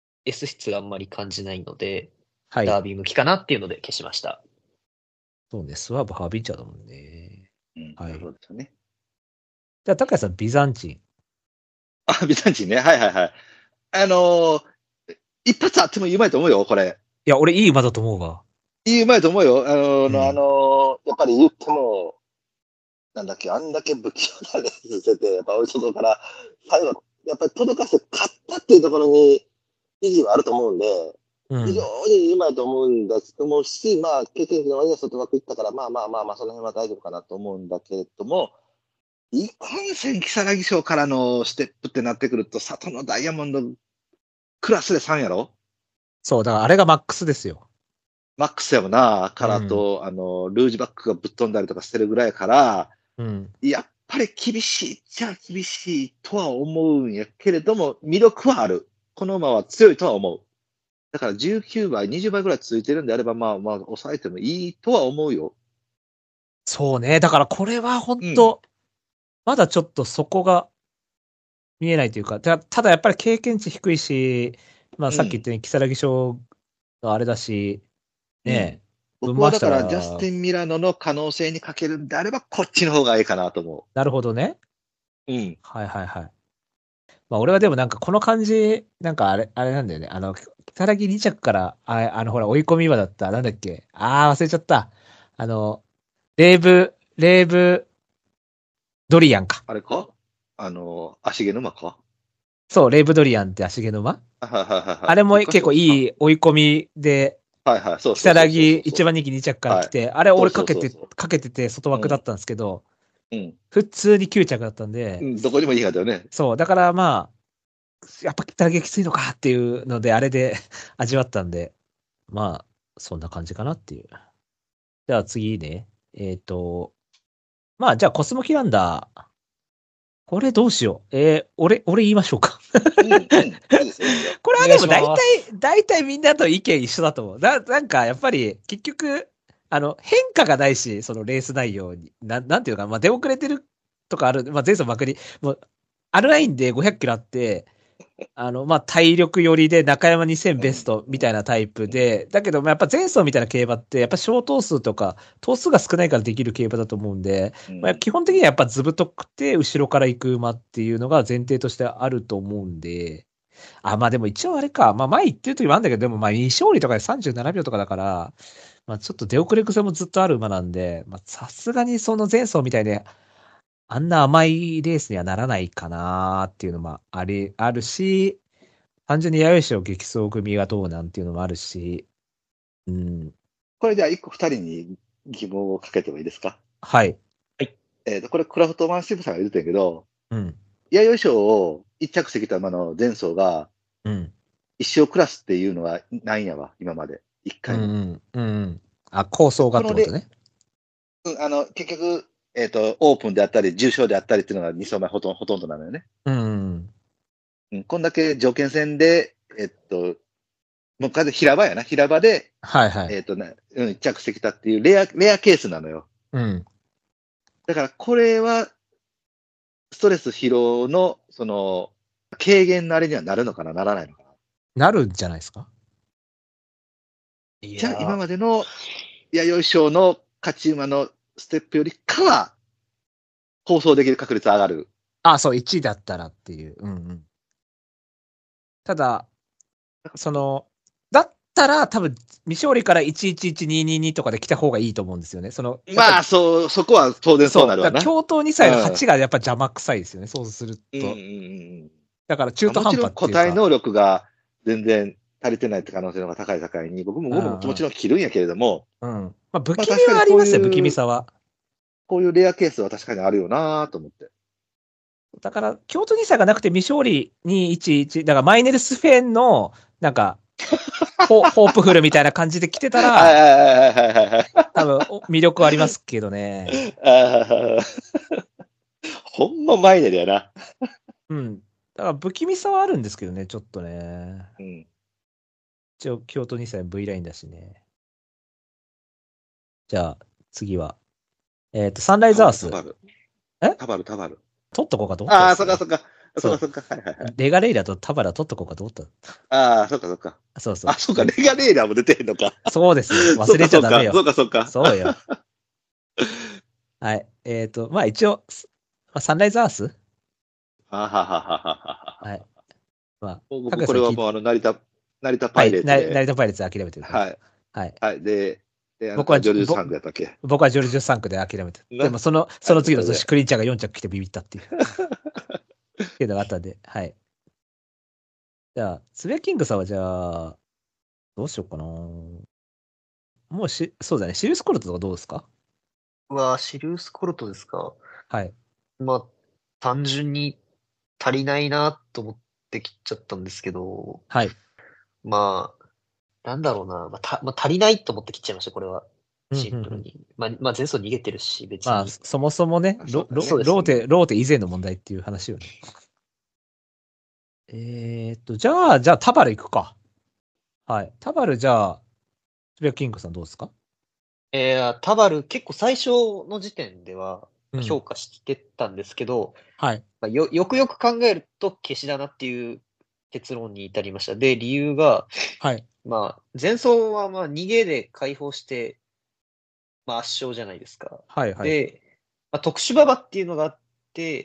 S 質があんまり感じないので、
はい。
ダービー向きかなっていうので消しました。
そうね、スワーブハービンチャーだもんね。
うん、
はい
そうですよね。
じゃあ、高谷さん、ビザンチン。
あ、ビザンチンね。はいはいはい。あのー、一発あってもいい馬やと思うよ、これ。
いや、俺いい馬だと思うわ。
いい馬やと思うよ。あのー、
うん
あのー、やっぱり言っても、なんだっけ、あんだけ不器用なレースしてて、やっぱ外から、最後、やっぱり届かせて勝ったっていうところに意義はあると思うんで、
うん。
非常にいい馬やと思うんだと思うし、まあ、経験値の割には外枠いったから、まあまあまあまあ、その辺は大丈夫かなと思うんだけれども、いかんせん、木更木賞からのステップってなってくると、里のダイヤモンドクラスでさんやろ？
そう、だからあれがマックスですよ。
マックスやもんな、からと、あの、ルージュバックがぶっ飛んだりとかしてるぐらいから、
うん。
やっぱり厳しいっちゃ厳しいとは思うんやけれども、魅力はある。この馬は強いとは思う。だからじゅうきゅうばい、にじゅうばいぐらいついてるんであれば、まあまあ、抑えてもいいとは思うよ。
そうね。だからこれは本当、まだちょっとそこが見えないというか、たただやっぱり経験値低いし、まあさっき言ったように、木更木賞があれだし、ねえ、
僕はだから、
分回したら
ジャスティン・ミラノの可能性にかけるんであれば、こっちの方がいいかなと思
なるほどね。
う。うん。
はいはいはい。まあ俺はでもなんかこの感じ、なんかあれ、あれなんだよね。あの、木更木に着から、ああのほら追い込み馬だった、なんだっけ。ああ、忘れちゃった。あの、レーブ、レーブ、ドリアンか。
あれかあの、足毛の馬か
そう、レーブドリアンって足毛の馬
はいはいはいはい。
あれも結構い
い。
い追い込みで、
はいはい、そう
木
そうそうそうそう。
更木一番人気に着から来て、あれ俺かけて
そうそうそうそう、
かけてて外枠だったんですけど、
うん。
普通にきゅう着だったんで、
うん、どこにもいいかったよね。
そう、だからまあ、やっぱ木更木きついのかっていうので、あれで味わったんで、まあ、そんな感じかなっていう。じゃあ次ね、えっ、と、まあじゃあコスモキランダー。これどうしよう。えー、俺、俺言いましょうか。
うん、うん。いいですよ、いいですよ。
これはでも大
お願いし
体、大体みんなと意見一緒だと思う。な、なんかやっぱり結局、あの、変化がないし、そのレース内容に。ななんていうのかな、まあ出遅れてるとかある、まあ前走まくり、もう、あるラインでごひゃくキロあって、あの、まあ体力寄りで中山にせんベストみたいなタイプで、だけど、まあやっぱ前走みたいな競馬って、やっぱ小頭数とか、頭数が少ないからできる競馬だと思うんで、
うん
まあ、基本的にはやっぱずぶとくて、後ろから行く馬っていうのが前提としてあると思うんで、あ、まあでも一応あれか。まあ前言ってる時もあるんだけど、でもまあに勝利とかでさんじゅうななびょうとかだから、まあちょっと出遅れ癖もずっとある馬なんで、まあさすがにその前走みたいで、あんな甘いレースにはならないかなっていうのもあり、あるし、単純に弥生賞激走組がどうなんていうのもあるし、うん。
これじゃあ一個二人に疑問をかけてもいいですか？
はい。
えっ、と、これクラフトマンシップさんが言ってたけど、
うん。
弥生賞を一着席た馬の前走が
うん。
一生クラスっていうのはないんやわ、今まで。一
う
回も。
ん。うん。うん。あ、構想がってことね。
うん、あの、結局、えっ、と、オープンであったり、重賞であったりっていうのがに走前ほとんほとんどなのよね。
うん。
うん、こんだけ条件戦で、えっと、もう完全に平場やな。平場で、
はいはい。
えっとね、うん、着席たっていうレア、レアケースなのよ。
うん。
だからこれは、ストレス疲労の、その、軽減のあれにはなるのかな、ならないのかな。
なるんじゃないですか？
い
じゃあ今
や
までの弥生賞の勝ち馬のステップよりかは、 放送できる確率上がる。
あ、そう、いちいだったらっていう。うんうん。ただ、その、だったら多分、未勝利からいちいちいちにににとかで来た方がいいと思うんですよね。その、
まあ、そう、そこは当然そうなるわな。
京都にさいのはちがやっぱ邪魔くさいですよね。そうすると。
うんうんうん、
だから中途半端っていうか。
もちろん個体能力が全然足りてないって可能性の方が高い高いに、僕も僕ももちろん切るんやけれども。
うん。まあ、不気味はありますよ、不気味さは。
こういうレアケースは確かにあるよなと思って。
だから、京都にさいがなくて未勝利にいちいち、だからマイネルスフェンの、なんか、ホ, ホープフルみたいな感じで来てたら、多分魅力はありますけどね。
ほんまマイネルやな。
うん。だから不気味さはあるんですけどね、ちょっとね。うん。一応、京都にさい V ラインだしね。じゃあ、次は。えっ、ー、と、サンライズアース。
タバル。
え
タバル、タバル。
取っとこうかと思った。
ああ、そっかそっか。そっかそっか。はいはいはい。
レガレイラとタバラ取っとこうかと思った。
ああ、そっかそっか。
そうそう。
あ、そっか、レガレイラも出てへんのか。
そうですよ。忘れちゃダメよ。
そっかそっか。
そうよ。はい。えっ、ー、と、まあ一応、まあ、サンライズアース
ははははは
はい。まあ、
僕これはもうあの、成田、成田パイレーツで、
はい。成田パイレーツで諦めてる。
はい。
はい。
はい。で、で
僕は
ジョルジュさんクやったっけ
僕はジョルジュさんクで諦めてる。でもその、その次の年、クリンチャーがよん着来てビビったっていう。っていうのがあったんで、はい。じゃあ、スベキングさんはじゃあ、どうしようかな。もうし、そうだね。シリウスコルトとかどうですか？
うわシリウスコルトですか？
はい。
まあ、単純に足りないなと思って切っちゃったんですけど、
はい。
まあ、なんだろうな。まあ、たまあ、足りないと思って切っちゃいました、これは。シンプルに。うんうんうん、まあ、まあ、前走逃げてるし、別に。
まあ、そもそもね、ロロ、
ね、
ローテ、ローテ以前の問題っていう話よね。えーっと、じゃあ、じゃあ、タバル行くか。はい。タバル、じゃあ、スベキングさんどうですか？
えー、タバル、結構最初の時点では評価してたんですけど、
うん、はい。
まあ、よ、よくよく考えると消しだなっていう結論に至りました。で、理由が、
はい。
まあ、前走はまあ逃げで解放して、まあ圧勝じゃないですか。
はいはい。
で、まあ、特殊馬場っていうのがあって、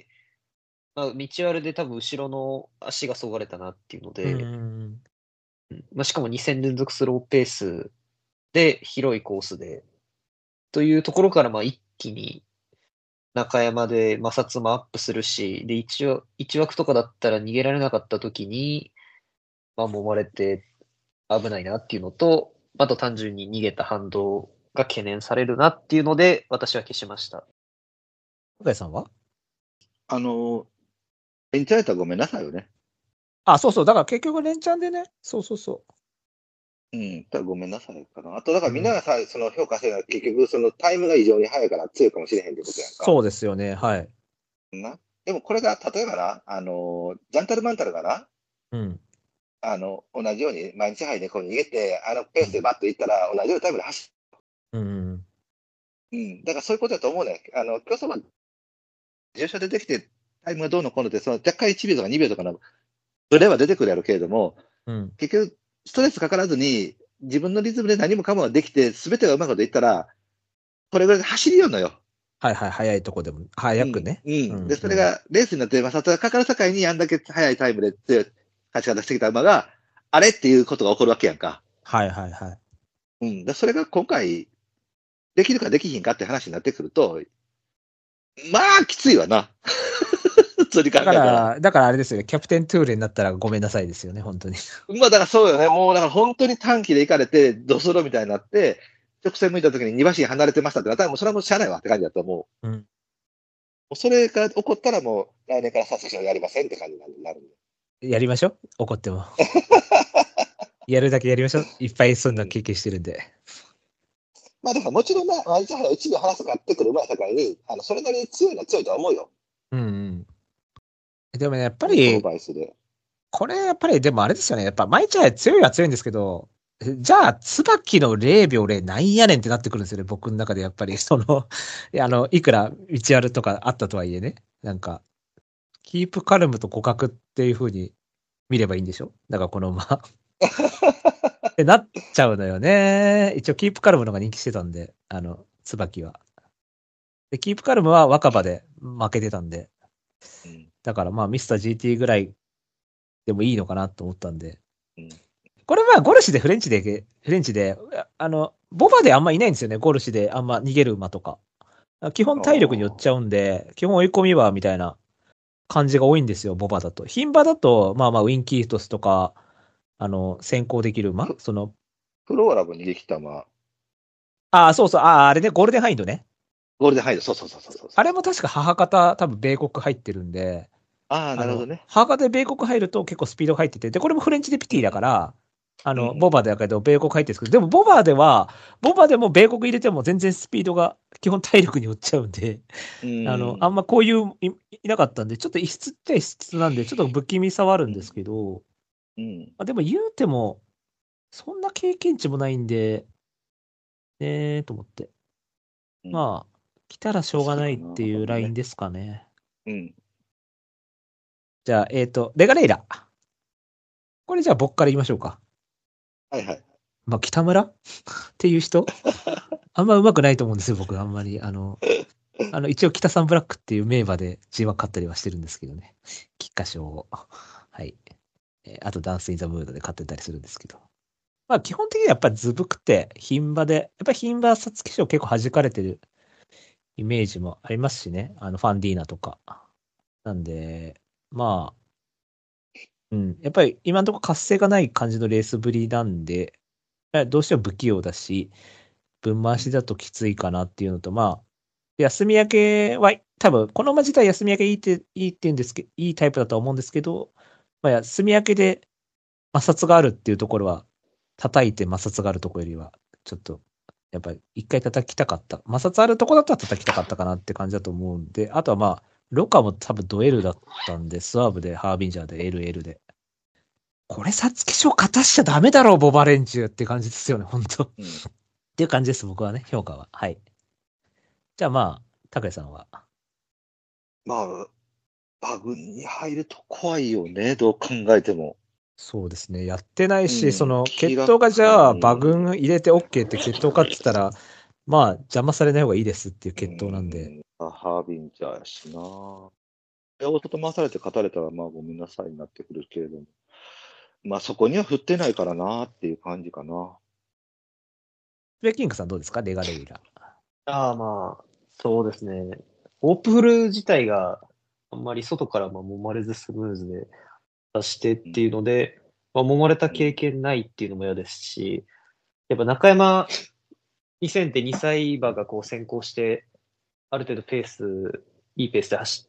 まあ、道悪で多分後ろの足がそがれたなっていうので、うんまあ、しかもに戦連続スローペースで広いコースで、というところからまあ一気に中山で摩擦もアップするし、で、一応、一枠とかだったら逃げられなかった時に、まあ、揉まれて危ないなっていうのと、あと単純に逃げた反動が懸念されるなっていうので、私は消しました。
岡井さんは
あの、レンチャンやったらごめんなさいよね。
あ、そうそう。だから結局レンチャンでね。そうそうそう。
うん、ただごめんなさいかな。あと、だからみんながさ、うん、その評価してるのは結局そのタイムが異常に速いから強いかもしれへんってことやんか。
そうですよね。はい。
な。でもこれが、例えばな、あの、ジャンタルマンタルがな、
うん。
あの、同じように毎日杯でこう逃げて、あのペースでバッといったら同じようなタイムで走
る。うん。
うん。だからそういうことだと思うね。あの、競争馬、重賞でできてタイムがどうのこうのって、その若干いちびょうとかにびょうとかのブレは出てくるやろうけれども、うん、結局、ストレスかからずに、自分のリズムで何もかもができて、すべてがうまいこといったら、これぐらいで走りよんのよ。
はいはい、早いとこでも、早くね。
うん。うんうん、で、それが、レースになって、摩擦がかかる境に、あんだけ早いタイムでって、勝ち方してきた馬が、あれっていうことが起こるわけやんか。
はいはいはい。
うん。で、それが今回、できるかできひんかって話になってくると、まあ、きついわな。
だから、だからあれですよね、キャプテントゥーレになったらごめんなさいですよね、本当に。
まあ、だからそうよね。もう、だから本当に短期で行かれて、ドスロみたいになって、直線向いた時にに馬身離れてましたってなったら、もうそれはもうしゃあないわって感じだと思う。うん。もうそれが起こったらもう、来年からサスションやりませんって感じになるん
で。やりましょう、怒っても。やるだけやりましょう。いっぱいそんな経験してるんで。
まあ、だからもちろんな、毎日いちびょう離すかってくる前境に、あの、それなりに強いのは強いとは思うよ。
うんうん。でもね、やっぱり、これやっぱりでもあれですよね。やっぱ毎日は強いは強いんですけど、じゃあ、椿のれいびょうれいなんやねんってなってくるんですよね。僕の中でやっぱり、その、あの、いくら道あるとかあったとはいえね。なんか、キープカルムと互角っていう風に見ればいいんでしょ？だからこの馬。ってなっちゃうのよね。一応キープカルムのが人気してたんで、あの、椿は。 で、キープカルムは若葉で負けてたんで、
うん
だからまあミスター ジーティー ぐらいでもいいのかなと思ったんで、
うん
これはゴルシでフレンチで、フレンチで、あの、ボバであんまいないんですよね、ゴルシであんま逃げる馬とか。基本体力によっちゃうんで、基本追い込み馬みたいな感じが多いんですよ、ボバだと。牝馬だと、まあまあウィンキートスとか、あの、先行できる馬その、
フローラブ逃げ切ったまあ、
ああ、そうそう、ああ、あれね、ゴールデンハインドね。
ゴールデンハイド、そうそうそうそうそう。
あれも確か母方、多分米国入ってるんで、
ああ、なるほどね。
母方で米国入ると結構スピードが入ってて、で、これもフレンチでピティだから、あの、
うん
ボバだけど、米国入ってるんですけど、でもボバでは、ボバでも米国入れても全然スピードが基本体力によっちゃうんで、
うん
あの、あんまこういうい、いなかったんで、ちょっと異質っちゃ異質なんで、ちょっと不気味さはあるんですけど、
うん。
まあ、でも言うても、そんな経験値もないんで、えーと思って。まあ、来たらしょうがないっていうラインですかね。
うん。
じゃあ、えっ、と、レガレイラ。これじゃあ僕から言いましょうか。
はいはい。
まあ、北村っていう人あんま上手くないと思うんですよ、僕。あんまり。あの、あの、一応北サンブラックっていう名馬で ジーワン 勝ったりはしてるんですけどね。菊花賞を。はい。えーあと、ダンスインザムードで勝ってたりするんですけど。まあ、基本的にはやっぱりずぶくて、牝馬で、やっぱり牝馬皐月賞結構弾かれてるイメージもありますしね。あの、ファンディーナとか。なんで、まあ、うん。やっぱり今のところ活性がない感じのレースぶりなんで、どうしても不器用だし、分回しだときついかなっていうのと、まあ、休み明けは、多分、この馬自体休み明けいいって、いいって言うんですけど、いいタイプだとは思うんですけど、まあ、休み明けで摩擦があるっていうところは、叩いて摩擦があるところよりは、ちょっと、やっぱり一回叩きたかった。摩擦あるところだったら叩きたかったかなって感じだと思うんで、あとはまあ、ロカも多分ド L だったんで、スワーブで、ハービンジャーで、エルエル で。これ、皐月賞勝たしちゃダメだろう、ボバレンチューって感じですよね、本当、
うん、
っていう感じです、僕はね、評価は。はい。じゃあまあ、高井さんは。
まあ、馬群に入ると怖いよね、どう考えても。
そうですね、やってないし、
うん
その、
気が
血統がじゃあ、馬群入れて OK って血統かって言ったら、まあ、邪魔されない方がいいですっていう血統なんで。
うんハービンジャーやしな。大外回されて勝たれたら、まあごめんなさいになってくるけれども。まあそこには振ってないからなっていう感じかな。
スペキングさんどうですか、レガレイラ。
ああ、まあ、そうですね。オープフル自体があんまり外からまあ揉まれずスムーズで出してっていうので、まあ、揉まれた経験ないっていうのも嫌ですし、やっぱ中山にせんってにさい馬がこう先行して、ある程度ペース、いいペースで走って、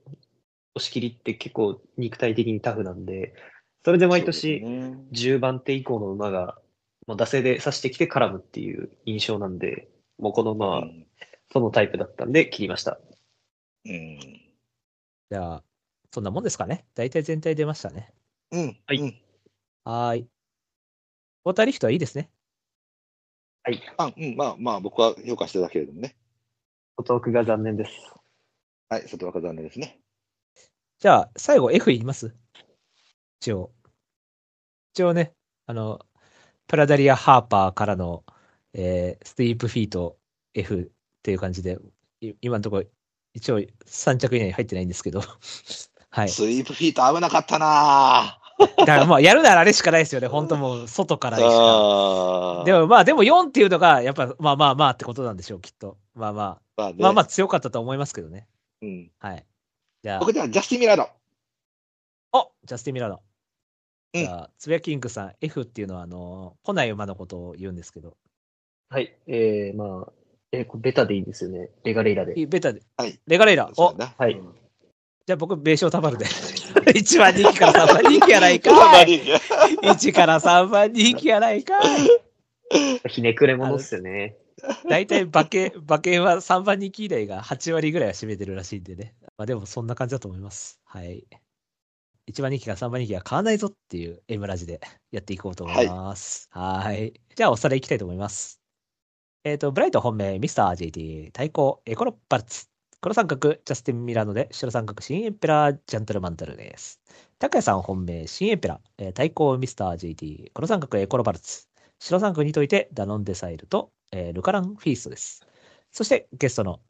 押し切りって結構肉体的にタフなんで、それで毎年じゅうばん手以降の馬が、もう惰性で刺してきて絡むっていう印象なんで、もうこの馬はそのタイプだったんで切りました。
うん。うん。
じゃあ、そんなもんですかね。大体全体出ましたね。
うん。
はい
うん
はーい。ウォーターリフトはいいですね。
はい。
あ、うん。まあまあ僕は評価してたけれどもね。
おトークが残念です。
はい。外枠残念ですね。
じゃあ、最後 F 言います一応。一応ね、あの、プラダリア・ハーパーからの、えー、スティープフィート F っていう感じで、い今のところ一応さん着以内に入ってないんですけど、はい。
スイープフィート危なかったな
だからまあ、やるならあれしかないですよね。本当もう、外からしか。
あ
でもまあ、でもよんっていうのが、やっぱ、まあまあまあってことなんでしょう、きっと。まあまあ。
まあ、ね、
まあまあ強かったと思いますけどね。
うん。
はい。じゃあ、
僕ではジャスティン・ミラード。
おジャスティン・ミラード。
うん
じゃあ、つぶやきんくさん、F っていうのは、あの、来ない馬のことを言うんですけど。
はい。えー、まあ、えー、これベタでいいですよね。レガレイラで。
いいベタで。
はい。
レガレイラ。お
そうだな
はい
うん
じゃあ僕、米賞たまるで。いちばん人気からさんばん人気やないかい。いちからさんばん人気やないかい。
ひねくれ者っすよね。
大体馬券、馬券はさんばん人気以内がはち割ぐらいは占めてるらしいんでね。まあでもそんな感じだと思います。はい。いちばん人気からさんばん人気は買わないぞっていう M ラジでやっていこうと思います。はーい。じゃあおさらいいきたいと思います。えっ、と、ブライト本命、ミスター ジェーティー、対抗、エコロパルツ。黒三角、ジャスティン・ミラノで、白三角、新エンペラー、ジャントルマンタルです。高谷さん本命、新エンペラー、えー対抗、ミスター ジェーティー、黒三角、エコロパルツ。白三角にといて、ダノンデサイルと、えールカラン・フィーストです。そして、ゲストの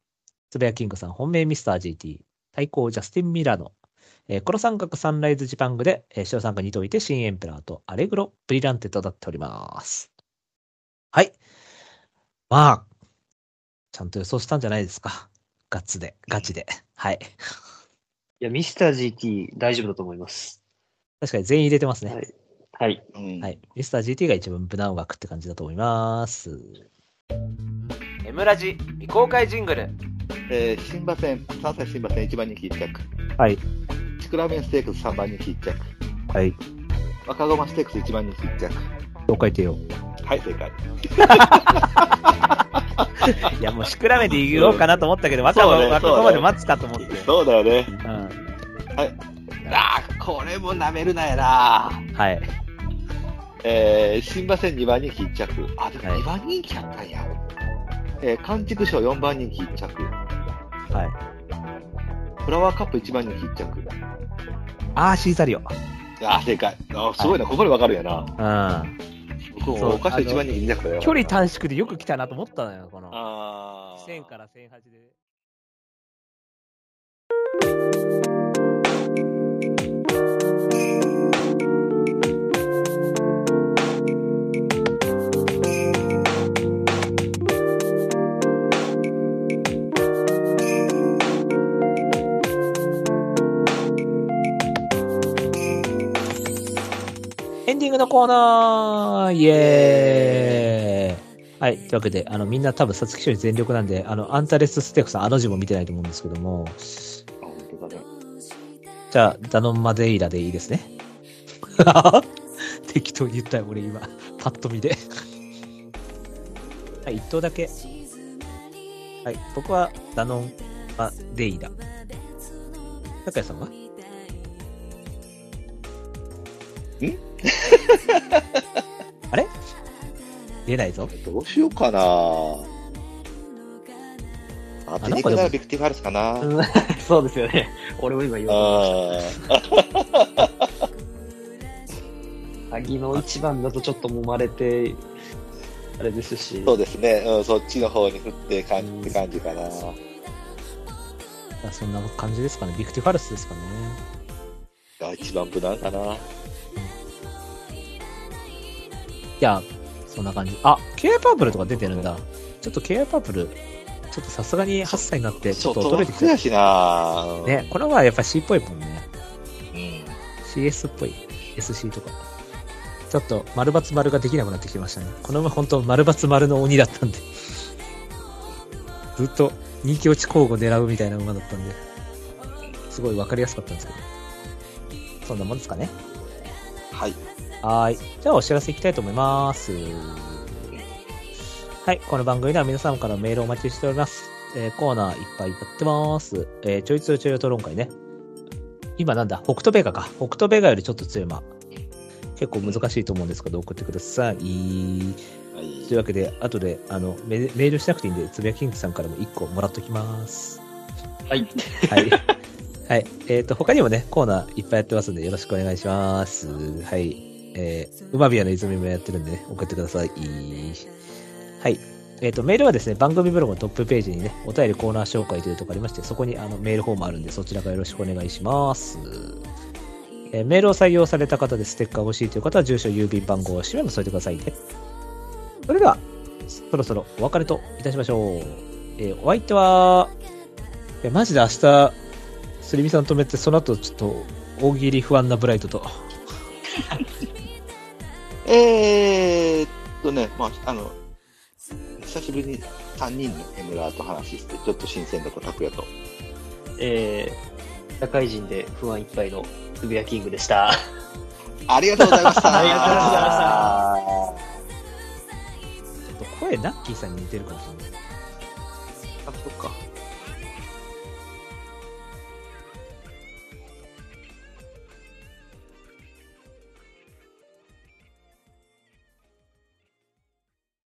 つぶやキングさん、本命ミスター ジーティー、対抗ジャスティン・ミラノ、えー、黒三角サンライズジパングで、えー、白三角にといて新エンペラーとアレグロ、ブリランテとなっております。はい。まあ、ちゃんと予想したんじゃないですか。ガッツで、ガチで。はい。
いや、ミスター ジーティー 大丈夫だと思います。
確かに全員入れてますね。
はい。はい。
うん、
はい。ミスター ジーティー が一番無難枠って感じだと思います。
エムラジ未公開ジングル。
えー、新馬戦、関西新馬戦いちばん人気いっ着。
はい。
シクラメンステークスさんばん人気いっ着。
はい。
若駒ステークスいちばん人気いっ着。
どう書いてよ。
はい、正解。
いや、もうシクラメンで言おうかなと思ったけど、若駒、ね、若駒で待つかと思って。
そうだよね。
うん。
はい。あー、これも舐めるなやな。
はい。
えー、新馬戦にばん人気いっ着。あ、でもにばん人気やったんや。はい、えー、完熟賞よんばん人気いっ着。
はい。
フラワーカップいちばん人気いっ着。
あー、シーザリオ。
あー、正解。あー、すごいな、はい、ここでわかるやな。
うん。
僕もお菓子いちばん人気いっ着だよ。
距離短縮でよく来たなと思ったのよ、この。
あー。
せんからせんはちで。エンディングのコーナーイエーイはい。というわけで、あの、みんな多分、皐月賞に全力なんで、あの、アンタレスステークさん、あの字も見てないと思うんですけども。
あ、本当だね。
じゃあ、ダノンマデイラでいいですね。適当に言ったよ、俺今。パッと見で。はい、一頭だけ。はい、僕はダノンマデイラ。高谷さんは？んあれ出ないぞ。
どうしようかな。あとにこならビクティファルスかな。
うん、そうですよね。俺も今言おうと思いました。鍵の一番だとちょっと揉まれて、あれですし。
そうですね。うん、そっちの方に振って感じって感じかな。
そんな感じですかね。ビクティファルスですかね。
が一番無難かな。
いや、そんな感じ。あ、ケーアイ パープルとか出てるんだ。ちょっと ケーアイ パープル、ちょっとさすがにはっさいになって、ちょっと驚いてきた。
しな
ね、この前やっぱ C っぽいもんね。
うん。
シーエス っぽい。エスシー とか。ちょっと丸×丸ができなくなってきましたね。この前ほんと丸×丸の鬼だったんで。ずっと人気落ち交互狙うみたいな馬だったんで。すごいわかりやすかったんですけど。そんなもんですかね。
はい。
はい。じゃあお知らせいきたいと思います。はい。この番組では皆様からメールをお待ちしております。えー、コーナーいっぱいやってます。えー、ちょいつよちょいよ討論会ね。今なんだ北斗ベガか。北斗ベガよりちょっと強い馬。結構難しいと思うんですけど、送ってください。はい、というわけで、後であの メ, メールしなくていいんで、つぶやきんくさんからもいっこもらっときます。
はい。
はい。はい。えっ、ー、と、他にもね、コーナーいっぱいやってますんで、よろしくお願いします。はい。えー、馬ビアの泉もやってるんでね、送ってください。はい。えっ、ー、と、メールはですね、番組ブログのトップページにね、お便りコーナー紹介というところありまして、そこにあのメールフォームあるんで、そちらからよろしくお願いします。えー、メールを採用された方でステッカー欲しいという方は、住所、郵便番号、氏名も添えてくださいね。それでは、そろそろお別れといたしましょう。えー、お相手は、いや、マジで明日、すりみさん止めて、その後ちょっと、大喜利不安なブライトと。
えーっとね、まあ、あの、久しぶりにさんにんのエムラーと話して、ちょっと新鮮だった拓也と。
えー、社会人で不安いっぱいのつぶやキングでした。
ありがとうございました。
ありがとうございました。
ちょっと声、ナッキーさんに似てるかもしれない。
あ、そっか。